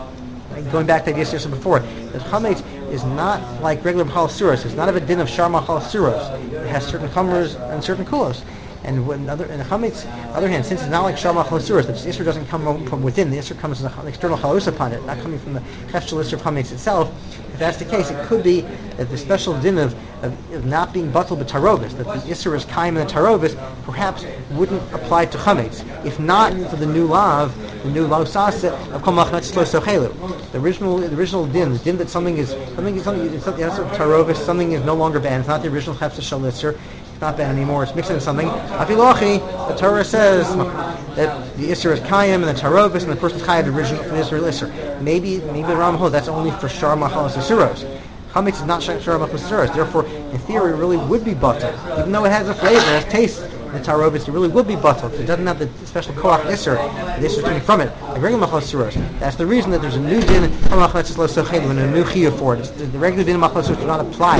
S1: going back to the idea before, that Chametz is not like regular Machal Surahs. It's not of a din of Shar Machal Surahs. It has certain chumras and certain kulos. And when the Chametz, on the other hand, since it's not like Shar Machal Surahs, the Isser doesn't come from within, the Isser comes as an external chalus upon it, not coming from the Cheshel Isser of Chametz itself. If that's the case, it could be that the special din of not being batal b'tarovis, that the Isser is kaim in the tarovis, perhaps wouldn't apply to chametz. If not for the new law sasa of kol machmetz lo sochelu, the original din, the din that something is tarovis, something is no longer banned. It's not the original chefsa shel Isser. It's not banned anymore. It's mixed into something. Afilochi, the Torah says that the Isser is kaim and the tarovis, and the person's chayav the original from the Isser. Maybe the Rambam holds that's only for shar machalas asuros. Chametz is not shar machalas asuros. Therefore, in theory, it really would be butter, even though it has a flavor, it has taste. The tarovis, it really would be butter. If it doesn't have the special koach Isser, the Isser is coming from it. Like regular machalas asuros. That's the reason that there's a new din machalas lo sochelu and a new chiyuv for it. The regular din machalas asuros do not apply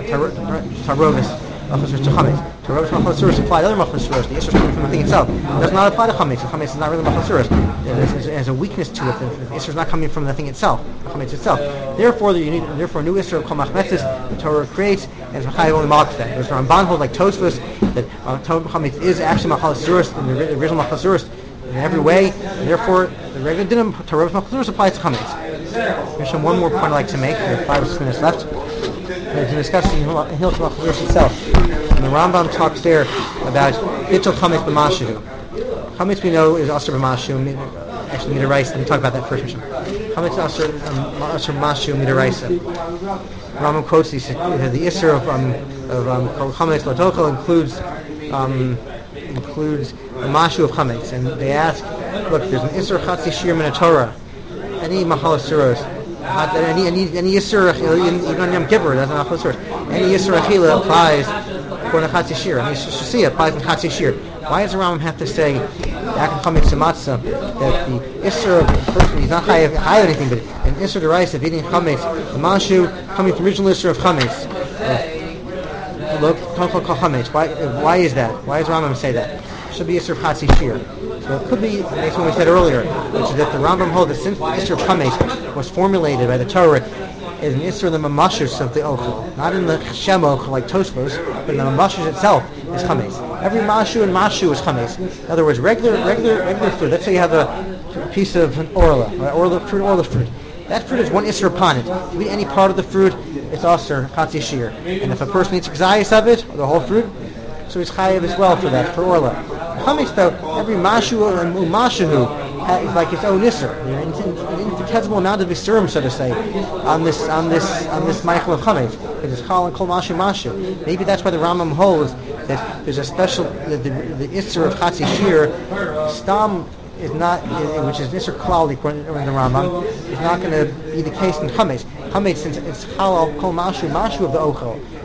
S1: tarovis. Machlas to chametz. Tarovis machlas suros apply to other machlas suros. The Isser is coming from the thing itself. It does not apply to chametz. The chametz is not really machlas suros. It has a weakness to it. The Isser is not coming from the thing itself, the chametz itself. Therefore, a new Isser of kol machmetzes the Torah creates and is chayav only malchus. There's a Ramban hold like Tosfos that chametz is actually machlas suros in the original machlas suros in every way. And therefore, the regular din of Tarovis machlas suros applies to chametz. There's one more point I'd like to make. We have 5 or 6 minutes left. To discuss in Hilchos Machlokas itself. And the Rambam talks there about Bittul Chametz b'Mashu. Chametz we know is Asur b'Mashu, actually Midaraisa. Let me talk about that first. Chametz Asur b'Mashu Midaraisa. Rambam quotes the Isser of Chametz L'Tochel includes the Mashu of Chametz. And they ask, look, there's an Isser Chatzi Shir min Torah. Any Mahal Asuros. Any Yisur, even on Yom Kippur, that's not Chosur. Any Yisur Achila applies for the Chatzi Shir. And Shasi applies in Chatzi Shir. Why does the Rambam have to say, Yaakov Chametz Matzah, that the Yisur of the person, he's not high of anything, but an Yisur Derais of eating Chametz, the Mashu coming from the original Yisur of Chametz. Look, Chametz. Why is that? Why does the Rambam say that? It should be Yisur of Chatzi Shir. So it could be, based on what we said earlier, which is that the Rambam holds that since the Isser of Chametz was formulated by the Torah as an Isser in the Mamashus of the Ochel, not in the Shem Ochel like Tosfos, but in the Mamashus itself is Chametz. Every Mashu and Mashu is Chametz. In other words, regular fruit. Let's say you have a piece of an orla, or the fruit. That fruit is one Isser upon it. If you eat any part of the fruit, it's Asur, Chatzi Shir. And if a person eats Gzayis of it, or the whole fruit, so he's chayav as well for that, for orla. Chametz though, every mashu and umashahu is like its own isser, an infinitesimal amount of isurim, so to say, on this meichel of chametz. Because it's kol mashu. Maybe that's why the Rambam holds that there's a special the isser of chatzi shir stam is not, which is isser klal according to the Rambam, is not going to be the case in chametz. Chametz, since it's halal kol mashu of the ochel.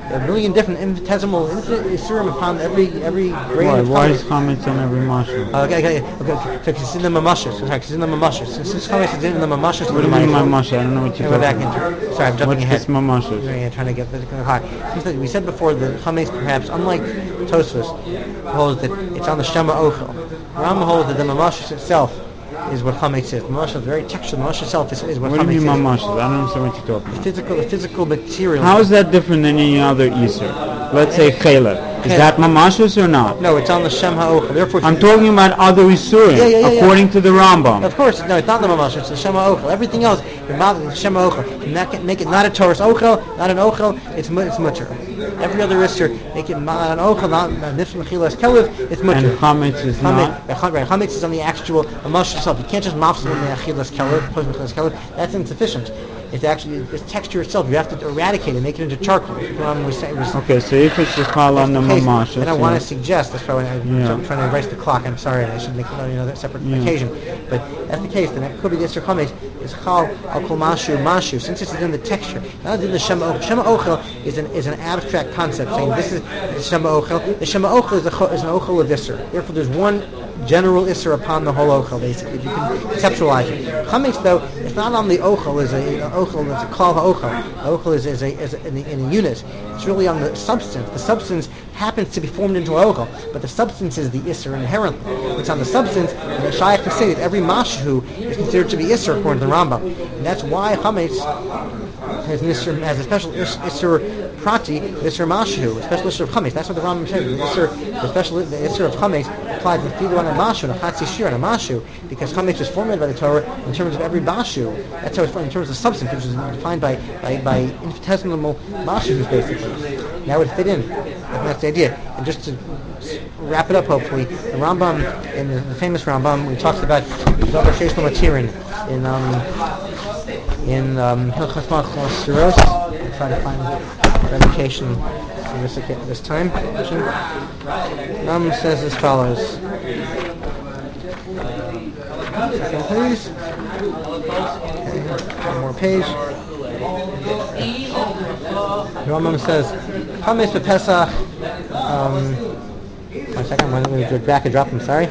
S1: a million different infinitesimal isurim upon every grain of
S2: Why is
S1: chametz.
S2: chametz on every mashal?
S1: Okay. Because it's in the mamashas. Sorry, it's in the mamashas. Since chametz is in the mamashas,
S2: What do you mean mamashal? I don't know what you're
S1: We're back
S2: talking about.
S1: into. Sorry, I'm jumping
S2: What's
S1: ahead.
S2: this mamashal?
S1: Yeah, trying to get high. We said before that chametz, perhaps unlike Tosfos, holds that it's on the shema ochel. Rambam holds that the mamashas itself is what chametz is. Mamashas, the very texture of the mamashas itself is what
S2: What do
S1: chametz
S2: you mean
S1: is.
S2: mamashal? I don't understand what you're talking about.
S1: The physical material.
S2: How is that different than any other Isser? Let's say chaylev. Is that mamashus or not?
S1: No, it's on the Shem HaOchel. Therefore,
S2: I'm talking about other Isurim,
S1: Yeah.
S2: according to the Rambam.
S1: Of course, no, it's not the Mamash, it's the Shem HaOchel. Everything else, the Shem HaOchel. You make it not a Torah's Ochel, not an Ochel, it's mutter. Every other Isser, make it not an Ochel, not Nifsh Mechilas Kelev, it's mutter.
S2: And chametz is not.
S1: Chametz is on the actual Mamash itself. You can't just mafs in the Achilas Kelev, post Mechilas Kelev. That's insufficient. It's actually the texture itself. You have to eradicate it, make it into charcoal.
S2: Okay, so if it's a chal on the mamashus,
S1: And I want to suggest, that's probably I'm trying to erase the clock. I'm sorry, I should make that separate occasion. But that's the case. Then that could be the Isser Chametz is chal al kol mashu. Since it's in the texture, not in the Shema Ochel. Shema Ochel is an abstract concept saying this is the Shema Ochel. The Shema Ochel is an Ochel of Isser. Therefore, there's one general Isser upon the whole Ochel, basically, if you can conceptualize it. Chametz, though, it's not on the Ochel as a Ochel, it's a Klal HaOchel. Ochel is in a unit. It's really on the substance. The substance happens to be formed into an Ochel, but the substance is the Isser inherently. It's on the substance, and the Shaykh can say that every Mashu is considered to be Isser according to the Rambam. And that's why Chametz has a special Isser Prati, Isser Mashu, a special Isser of Chametz. That's what the Rambam said. The Isser of Chametz applies to Fidu on a Mashu, and a Chatzi Shir on a Mashu, because Chametz is formulated by the Torah in terms of every Mashu. That's how it's formed in terms of substance, which is defined by infinitesimal Mashus, basically. And that would fit in. That's the idea. And just to wrap it up, hopefully, the Rambam, in the famous Rambam, when he talks about Davar Sheish Lo Matirin in Hilchos Malchus Suros. I'm trying to find revocation this time. Rambam says as follows. Second, please. Okay, one more page. The Rambam says, Chametz b'Pesach. One second, I'm going to go back and drop. I'm sorry.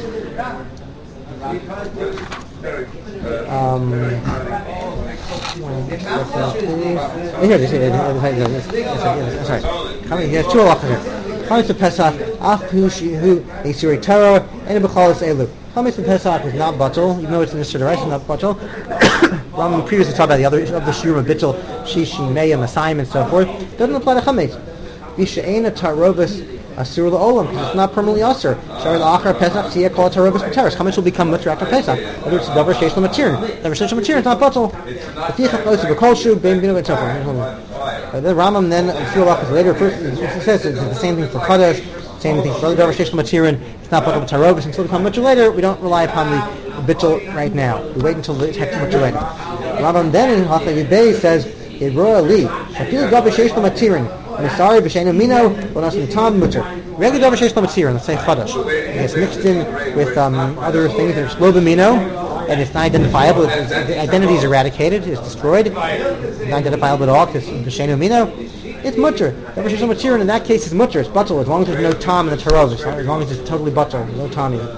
S1: Sorry. He has two halachas here. Chametz b'Pesach, af hu eisirei Torah, and b'chalas elu. Chametz b'Pesach is not batel, even though it's in the Siddur, it's not batel. Rambam previously talked about the other of the shiurim of bittul, shishi, meya, masayim, and so forth. Doesn't apply to chametz. V'she'ena tarovis asur la'olam, because it's not permanently asur. Shari la'achar pesach tiyeh kol tarovis b'teres. Chametz will become mutter after pesach. Whether it's davar sheish l'matirin. Davar sheish l'matirin is not batel. V'tichach osu b'kolshu, bein binu v'tzofer. The Rambam then, a few halachas later, first it says it's the same thing for Kadosh, same thing for other davar sheish l'matirin. It's not batel b'tarovis until we come mutter later. We don't rely upon the bittul right now. We wait until the text mutter later. Rambam then in Halacha Yudbei says, "Yidroa li shafilu davar sheish l'matirin misari b'sheinu mino v'nasim tam mutter." Regular davar sheish l'matirin, let's say chadash, it's mixed in with other things that are lo b'mino, and it's not identifiable. The identity is eradicated, it's destroyed, it's not identifiable at all because b'sheinu mino. It's mutter. Davar sheish l'matirin in that case is mutter. It's batel as long as there's no tam in the tarovis, as long as it's totally batel, no tam even.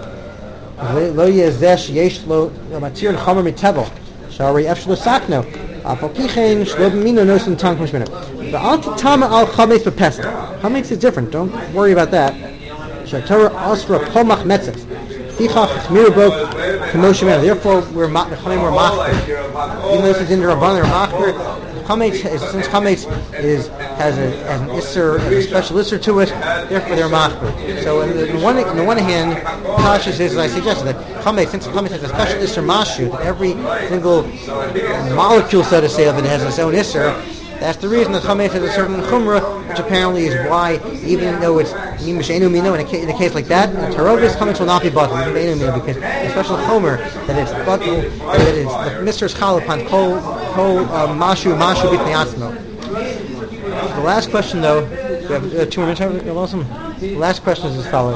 S1: Lo yezesh yesh lo matirin chomer mitevel. Shari efshlo sakno. Apokichen shlo b'mino nosin tank mishmino. But al titama al chametz b'pesach. Chametz is different. Don't worry about that. Shatorah asra pomach metzes. Tichach chmirubok k'moshe meno. Therefore, we're machter. Even though this is in the Rabban, they're machter. Since chametz has an isser, a special isser to it, therefore they're machber. So on the one hand, Pashas is, as I suggested, that since chametz has a special isser mashu, that every single molecule, so to say, of it has its own isser. That's the reason that chametz has a certain chumrah, which apparently is why, even though it's mishenu mino, in a case like that, in tarovis, chametz will not be batel, even mishenu mino, because the special chomer that it's batel, that it's the mister's chal upon kol mashu b'tnei atzmo. The last question, though, we have 2 more minutes. Awesome. The last question is as follows.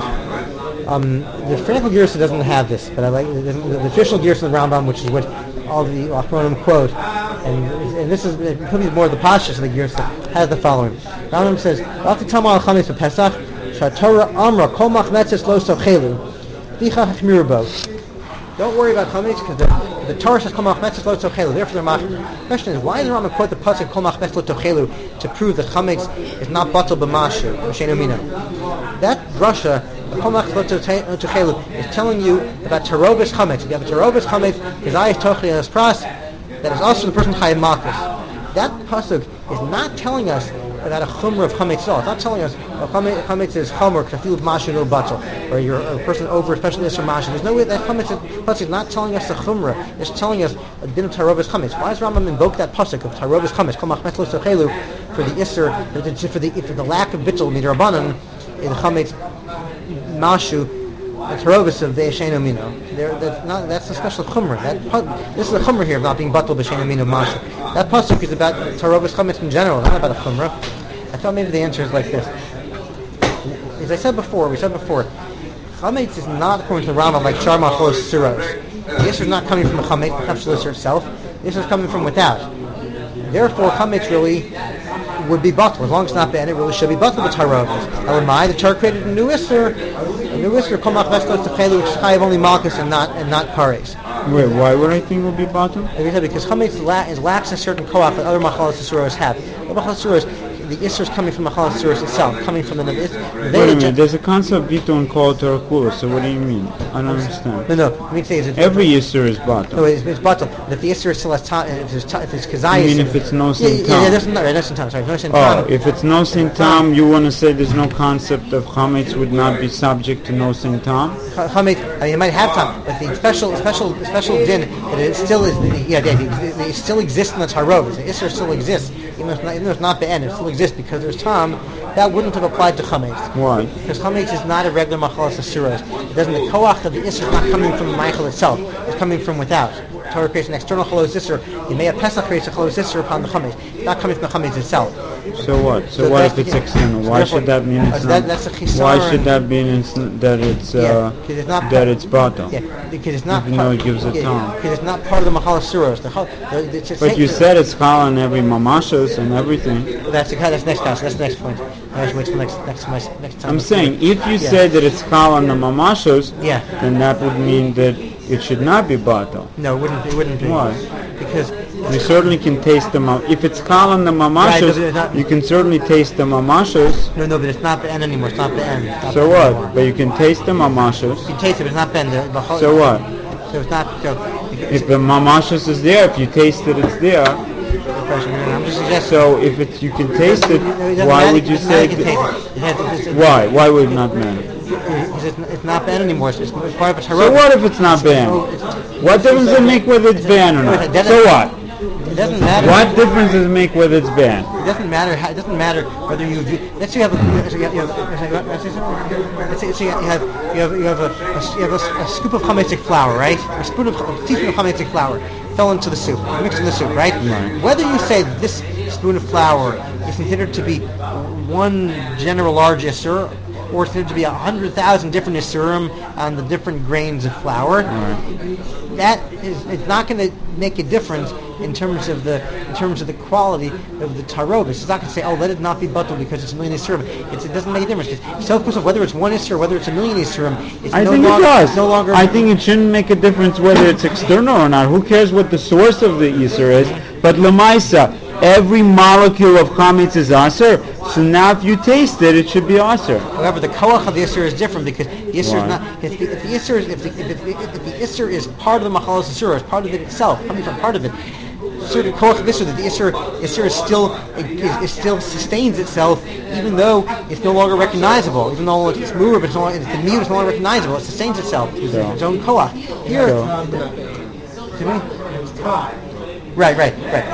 S1: The Frankel Gersa doesn't have this, but I like the official Gersa of the Rambam, which is what all the Achronim quote, and this is probably more the pashtus of the Girsa, has the following. Rambam says, "Al titamu al chametz b'Pesach, sh'Torah amra kol machmetzes lo sochelu, v'cha hachmiru bo." Don't worry about chametz because the Torah says kol machmetzes lo sochelu. Therefore, the question is, why does Rambam quote the pasuk kol machmetzes lo sochelu to prove that chametz is not batal b'mashu b'sheinu mino? That drasha, kol machmetzes lo sochelu, is telling you about tarobis chametz. If you have a tarobis chametz, his eye is tochli and his pras, that is also the person chayav malchus. That pasuk is not telling us about a chumrah of chametz at all. It's not telling us chametz is chomer kafil of mashu no batal, or you're a person over especially this or mashu. There's no way that chametz is not telling us the chumrah. It's telling us a din of tarobis chametz. Why does Rambam invoke that pasuk of tarobis chametz kol machmetz lo sochelu for the isser for the lack of bittul midrabanan in chametz mashu? The tarobis of the Yeshenu Mino. That's a special chumrah. This is a chumrah here of not being batal b'Yeshenu Mino mashu. That pasuk is about tarobis chametz in general, not about a chumrah. I thought maybe the answer is like this. As I said before, chametz is not according to the Rambam like shar machalos suros. The issue is not coming from the chametz itself. The issue is coming from without. Therefore, chametz really would be batal. As long as it's not banned, it really should be batal with tarobis. Elamai, the Torah created a new isser kol machmetzes lo sochelu, which is chayav only malchus and not pares.
S2: Wait, why would I think it would be batal?
S1: Because chametz lacks a certain koach that other machalas asuros have. The machalas asuros, the isser is coming from the machalas asuros itself, coming from the
S2: Wait a minute, there's a concept bitul called Torah, so what do you mean? I don't understand.
S1: No. Let me say
S2: Every isser is batal.
S1: No, it's batal. If the isser still has time, if it's kazayis.
S2: You mean if it's no sin tam?
S1: Yeah, that's no sin tam. Sorry, no sin tam.
S2: Oh, if it's no sin tam, you want to say there's no concept of chametz would not be subject to no sin tam?
S1: Chametz, it might have time, but the special din that it still is. It still exists in the tarot. The isser still exists, even though it's not the end. It still exists because there's time. That wouldn't have applied to chametz.
S2: Why?
S1: Because chametz is not a regular machalas asuros. It doesn't. The koach of the isser is not coming from the meichel itself. It's coming from without. Torah creates an external chalos isser. The Mei Pesach creates a chalos isser upon the chametz. It's not coming from the chametz itself.
S2: So what? So what if it's external? Why should that mean it's not?
S1: That's a chisar.
S2: Why should that mean that it's batal?
S1: Yeah, because it's not.
S2: Even though it gives a time.
S1: Because it's not part of the machal suros.
S2: But you said it's chal on every mamashos and everything.
S1: That's next class. That's the next point. I should wait till next time.
S2: I'm saying if you say that it's chal on the mamashos, then that would mean that it should not be batal.
S1: No, it wouldn't be.
S2: Why?
S1: Because
S2: you certainly can taste the if it's chal on the mamashos, you can certainly taste the mamashos.
S1: No, but it's not the end anymore. It's not the end.
S2: So what? Anymore. But you can taste the mamashos.
S1: You can taste it, but it's not the end.
S2: So what?
S1: So it's not.
S2: If the mamashos is there, if you taste it, it's there. So if you can taste it, why would you say? Why? Why would it not matter?
S1: It's not banned anymore. It's part of a tarot.
S2: So what if it's not banned? What difference does it make whether it's banned or not? So what?
S1: It doesn't matter.
S2: What difference does it make whether it's banned?
S1: It doesn't matter. It doesn't matter whether you. Let's say you have a scoop of chametzik flour, right? A teaspoon of chametzik flour fell into the soup, mixed in the soup, right? Whether you say that this spoon of flour is considered to be one general large isser, or it's considered to be 100,000 different isurim on the different grains of flour, that is, it's not going to make a difference in terms of the quality of the tarobis. It's not going to say, let it not be batal because it's a million isurim. It doesn't make a difference. Self-conscious, whether it's one isur, whether it's a million isurim,
S2: I think it does. No longer. I think it shouldn't make a difference whether it's external or not. Who cares what the source of the isur is? But lemaisa, every molecule of chametz is aser. So now, if you taste it, it should be aser.
S1: However, the koach of the isur is different because the isur is not. If the isur is part of the machalas asura, is part of it itself, coming from part of it. Certain koach of isur that the isur still sustains itself, even though it's no longer recognizable. Even though it's moved, it's no longer recognizable. It sustains itself with its own koach. Here, Right. But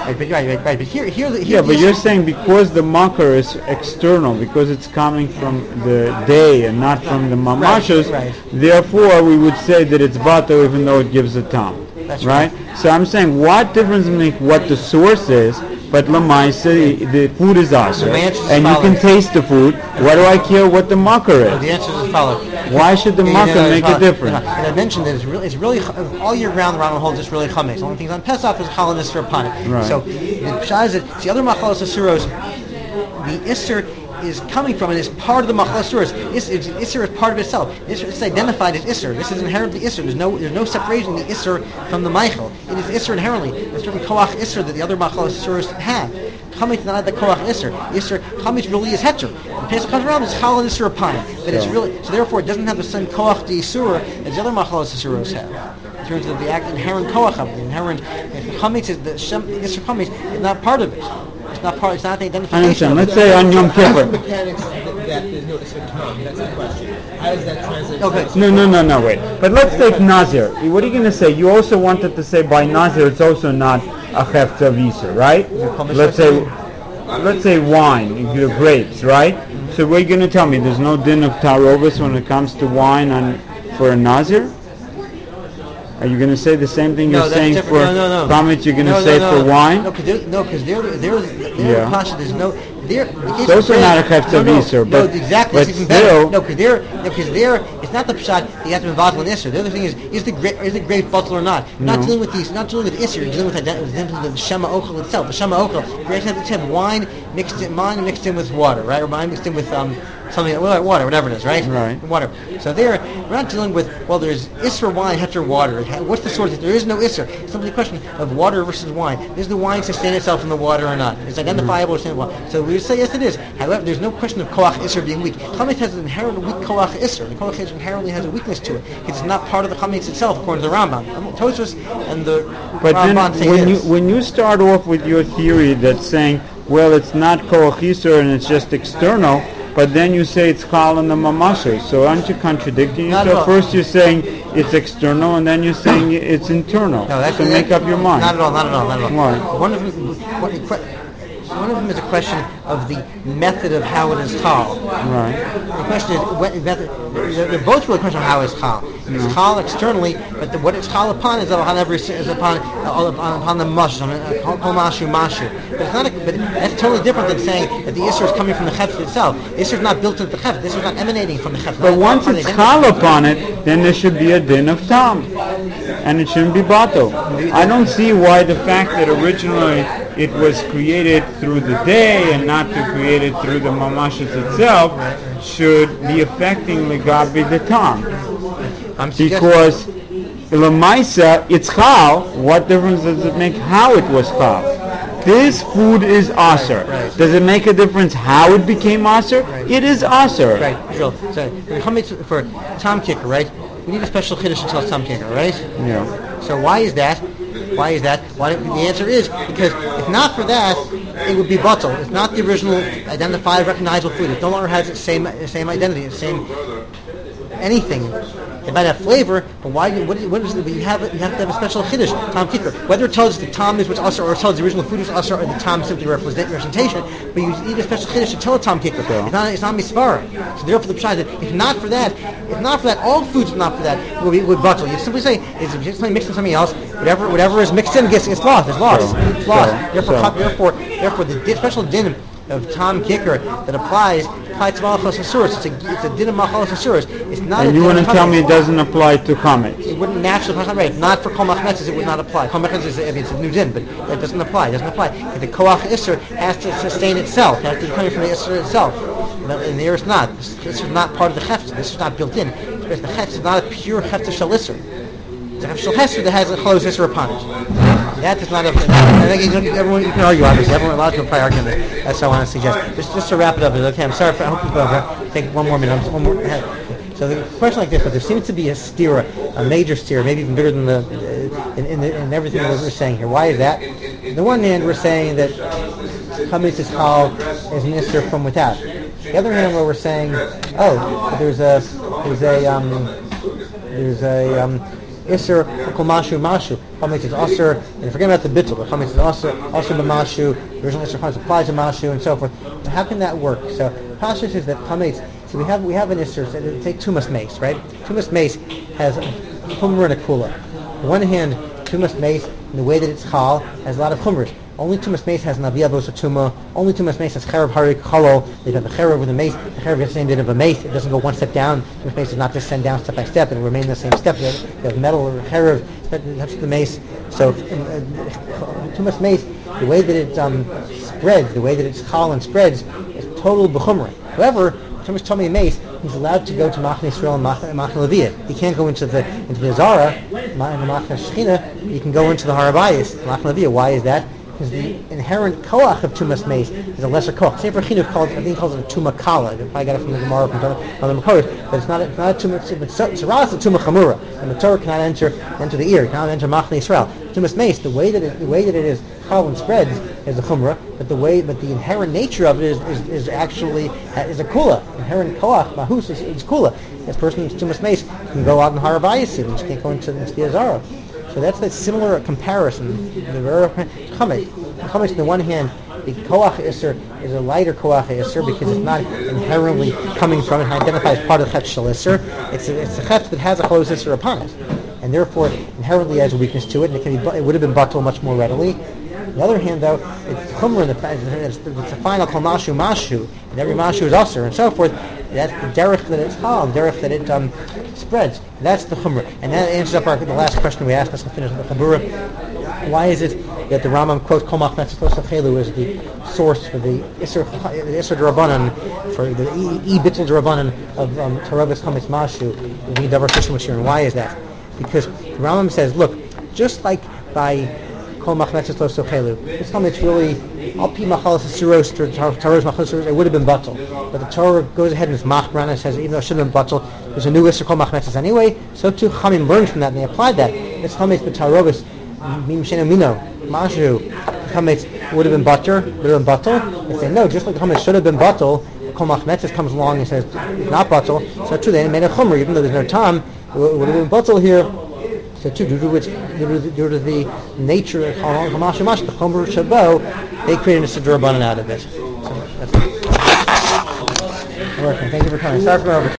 S1: here.
S2: But you're saying because the makar is external, because it's coming from the day and not from the mamashos, therefore we would say that it's batal even though it gives a tam.
S1: That's
S2: right? So I'm saying, what difference does it make what the source is but lamaisa, the food is asher,
S1: The answer is
S2: and you can
S1: following.
S2: taste the food. Why do I care what the makar
S1: The
S2: is?
S1: answer is as follows.
S2: Why should the makar make a difference?
S1: And I mentioned that it's really all year round. The Rambam holds it's really chametz. The only thing on Pesach is chal and isser upon it.
S2: Right.
S1: So the pshat is that the other machalos asuros, the isser is coming from and is part of the machalos asuros. Isser is part of itself. It's identified as isser. This is inherently isser. There's no separation in the isser from the meichel. It is isser inherently. There's certain koach isser that the other machalos asuros have. Chametz is not the koach isser. Chametz really is heter. When Pesach comes around, it's chal and isser upon it. But it's really so. Therefore, it doesn't have the same koach de isur as the other machalos asuros have. In terms of the inherent koach of it, the inherent chametz is the isser chametz is not part of it. It's not part. It's not the
S2: I
S1: identification.
S2: understand.
S1: of it.
S2: Let's say on Yom Kippur.
S4: Mechanics that there's no Isser Tom. That's the question. How does that translate?
S1: Okay.
S2: No, wait. But let's take Nazir. What are you going to say? You also wanted to say by Nazir it's also not a hefta of Isser, right? Let's say wine, the grapes, right? So what are you going to tell me? There's no din of tarovis when it comes to wine for a Nazir? Are you going to say the same thing
S1: No,
S2: you're
S1: that's
S2: saying
S1: different.
S2: for
S1: No.
S2: chametz? You're going to
S1: No,
S2: say
S1: no.
S2: for wine?
S1: No, because they're
S2: Yeah.
S1: pasha. There's no. They're
S2: It's also not a hefta of Isser,
S1: no,
S2: but
S1: exactly.
S2: but
S1: It's even
S2: still,
S1: better. No, because they're. It's not the pshat. You have to be involved in Isser. The other thing is the grape bottle or not? Not
S2: No.
S1: dealing with these. Not dealing with Isser. You're dealing with the shema ochel itself. The shema ochel. Grapes have to have wine mixed in with water, right? Or wine mixed in with something, water, whatever it is, right?
S2: Right.
S1: Water. So we're not dealing with, well, there's Isser wine, Heter water. What's the source? There is no Isser. It's simply a question of water versus wine. Does the wine sustain itself in the water or not? It's identifiable as water. So we would say yes, it is. However, there's no question of Koach Isser being weak. Chametz has an inherent weak Koach Isser. The Koach Isser inherently has a weakness to it. It's not part of the Chametz itself, according to the Rambam. Tosfos and the
S2: But
S1: Ramban say
S2: then
S1: it is.
S2: when you start off with your theory that's saying, well, it's not koach isur and it's just external, but then you say it's chal and the mamasher. So aren't you contradicting
S1: Not at
S2: yourself?
S1: all.
S2: First you're saying it's external, and then you're saying it's internal.
S1: No, that's
S2: so make up your mind.
S1: Not at all.
S2: Why?
S1: One of them is a question of the method of how it is chal.
S2: Right.
S1: The question is, they're both really a question of how it's chal. It's chal externally, but what it's chal upon is upon upon the mush, on kol mashu. But it's not. But that's totally different than saying that the isser is coming from the chefs itself. The isser is not built into the chefs. The isser is not emanating from the chefs.
S2: But once it's chal upon it, then there should be a din of tam, and it shouldn't be bato. I don't see why the fact that originally it was created through the day and not to create it through the mamashas itself should be affecting legabi the tam. Because lemaisa it's chal. What difference does it make how it was chal? This food is aser.
S1: Right.
S2: Does it make a difference how it became aser?
S1: Right.
S2: It is aser.
S1: Right, Israel. So for Tom Kicker, right? We need a special chiddush to tell Tom Kicker, right?
S2: Yeah.
S1: So why is that? Why? The answer is because if not for that, it would be batel. It's not the original identified, recognizable food. It no longer has its same identity, its same anything. It might have flavor, but why? What is it? But you have to have a special chiddush, Tom Kicker. Whether it tells the Tom is what's usher, or it tells the original food is usher, or the Tom simply representation. But you need a special chiddush to tell a Tom Kicker. It's not misvara. So therefore, the pshat is that if not for that, all foods if not for that would batel. You simply say it's just something mixed with something else. Whatever is mixed in gets lost. It's lost. It's lost. Therefore, the special din of Tom Kicker that applies to Malachos Asuros. It's a din of Malachos Asuros. It's not.
S2: And you want to tell me it doesn't apply to chametz?
S1: It wouldn't naturally apply. Right. If not for Kol Machmetzes, it would not apply. Kol Machmetzes it's a new din, but that doesn't apply. It doesn't apply. If the Koach Isser has to sustain itself. It has to be coming from the Isser itself. And there it's not. This is not part of the Chefta. This is not built in. Because the Chefta is not a pure Chefta Shal Isser. It's a Chefta Shal Isser that has a closed Isser upon it. That is not a. I think everyone, you can argue, obviously. Everyone, a lot of people probably argue this. That's what I want to suggest. Just to wrap it up, okay. I'm sorry. I hope you take one more minute. One more. So the question like this, but there seems to be a steer, a major steer, maybe even bigger than in everything that we're saying here. Why is that? On the one hand, we're saying that chametz is chal is an isser from without. The other hand, where we're saying, there's a Isser kol mashu. Chametz is aser, and forget about the bittul. But chametz is aser b'mashu. The original Isser chametz applies to mashu and so forth. But how can that work? So Pashas is that chametz. So we have an Isser. So take tumas mace, right? Tumas mace has chumrah and a kula. On one hand, tumas mace, in the way that it's chal, has a lot of chumras. only Tumas Mace has an Aviyavos or Tuma, only Tumas Mace has Cherev Harik Cholol, they have a Cherev with a mace, the Cherev gets the same bit of a mace, it doesn't go one step down, Tumas Mace does not just send down step by step, it will remain the same step, you have metal or Cherev, that's the mace, so Tumas Mace, the way that it spreads, the way that it's chal and spreads, is total b'chumra. However, Tumas Tomei Mace, he's allowed to go to Machne Yisrael and Machne Leviah. He can't go into the Zara, in the Machne Shechina. He can go into the Harabayis, Machne Leviah. Why is that? Because the inherent koach of Tumas Mace is a lesser koach. Sefer Chinuch I think calls it a Tuma Kala. I probably got it from the Gemara from other Makos, but it's not a Tuma. It's a Tuma Chamura, and the Torah cannot enter the ear. It cannot enter Machne Yisrael. Tumas Mace, the way that it is chal and spreads is a chumrah, but the inherent nature of it is actually a kula. Inherent koach mahus is kula. This person who's Tumas Mace can go out in Harabayis, and just can't go into the Azara. So that's a similar comparison. The Chametz, on the one hand, the koach iser is a lighter koach iser because it's not inherently coming from it. It identifies part of the chet shel iser. It's a chet that has a cholus iser upon it, and therefore inherently has a weakness to it, and it would have been batel much more readily. On the other hand, though, it's chumrah in the fact that it's a final kol mashu, and every mashu is aser, and so forth. That's the derech that it's hal, the derech that it spreads. And that's the chumrah. And that answers up the last question we asked. Let's finish with the chabura. Why is it that the Rambam quotes kol machmetzes lo sachelu as the source for the Isser D'Rabbanan, for the Bittul D'Rabbanan of Taravas Chametz Mashu, the Davar Kishim Shir? And why is that? Because the Rambam says, look, just like by kol machmetzes lo sachelu, this time it's really al pi machalas siros to Taravas machalas, it would have been batel. But the Torah goes ahead and is machbran and says, even though it shouldn't have been batel, there's a new Isser kol machmetzes anyway. So too Chamim learned from that and they applied that. It's Chametz b'Taravas. Mino, Mashu, Chametz would have been butter, would have been batel. They say no, just like the Chametz should have been batel, Kol Machmetzes comes along and says it's not batel. So true, they made a chumrah, even though there's no time, it would have been batel here. So too, due to the nature of Hamashu Mash, the chumrah Shabo, they created a Siddur Rabbanan out of it. So that's it. Thank you for coming. Sorry for my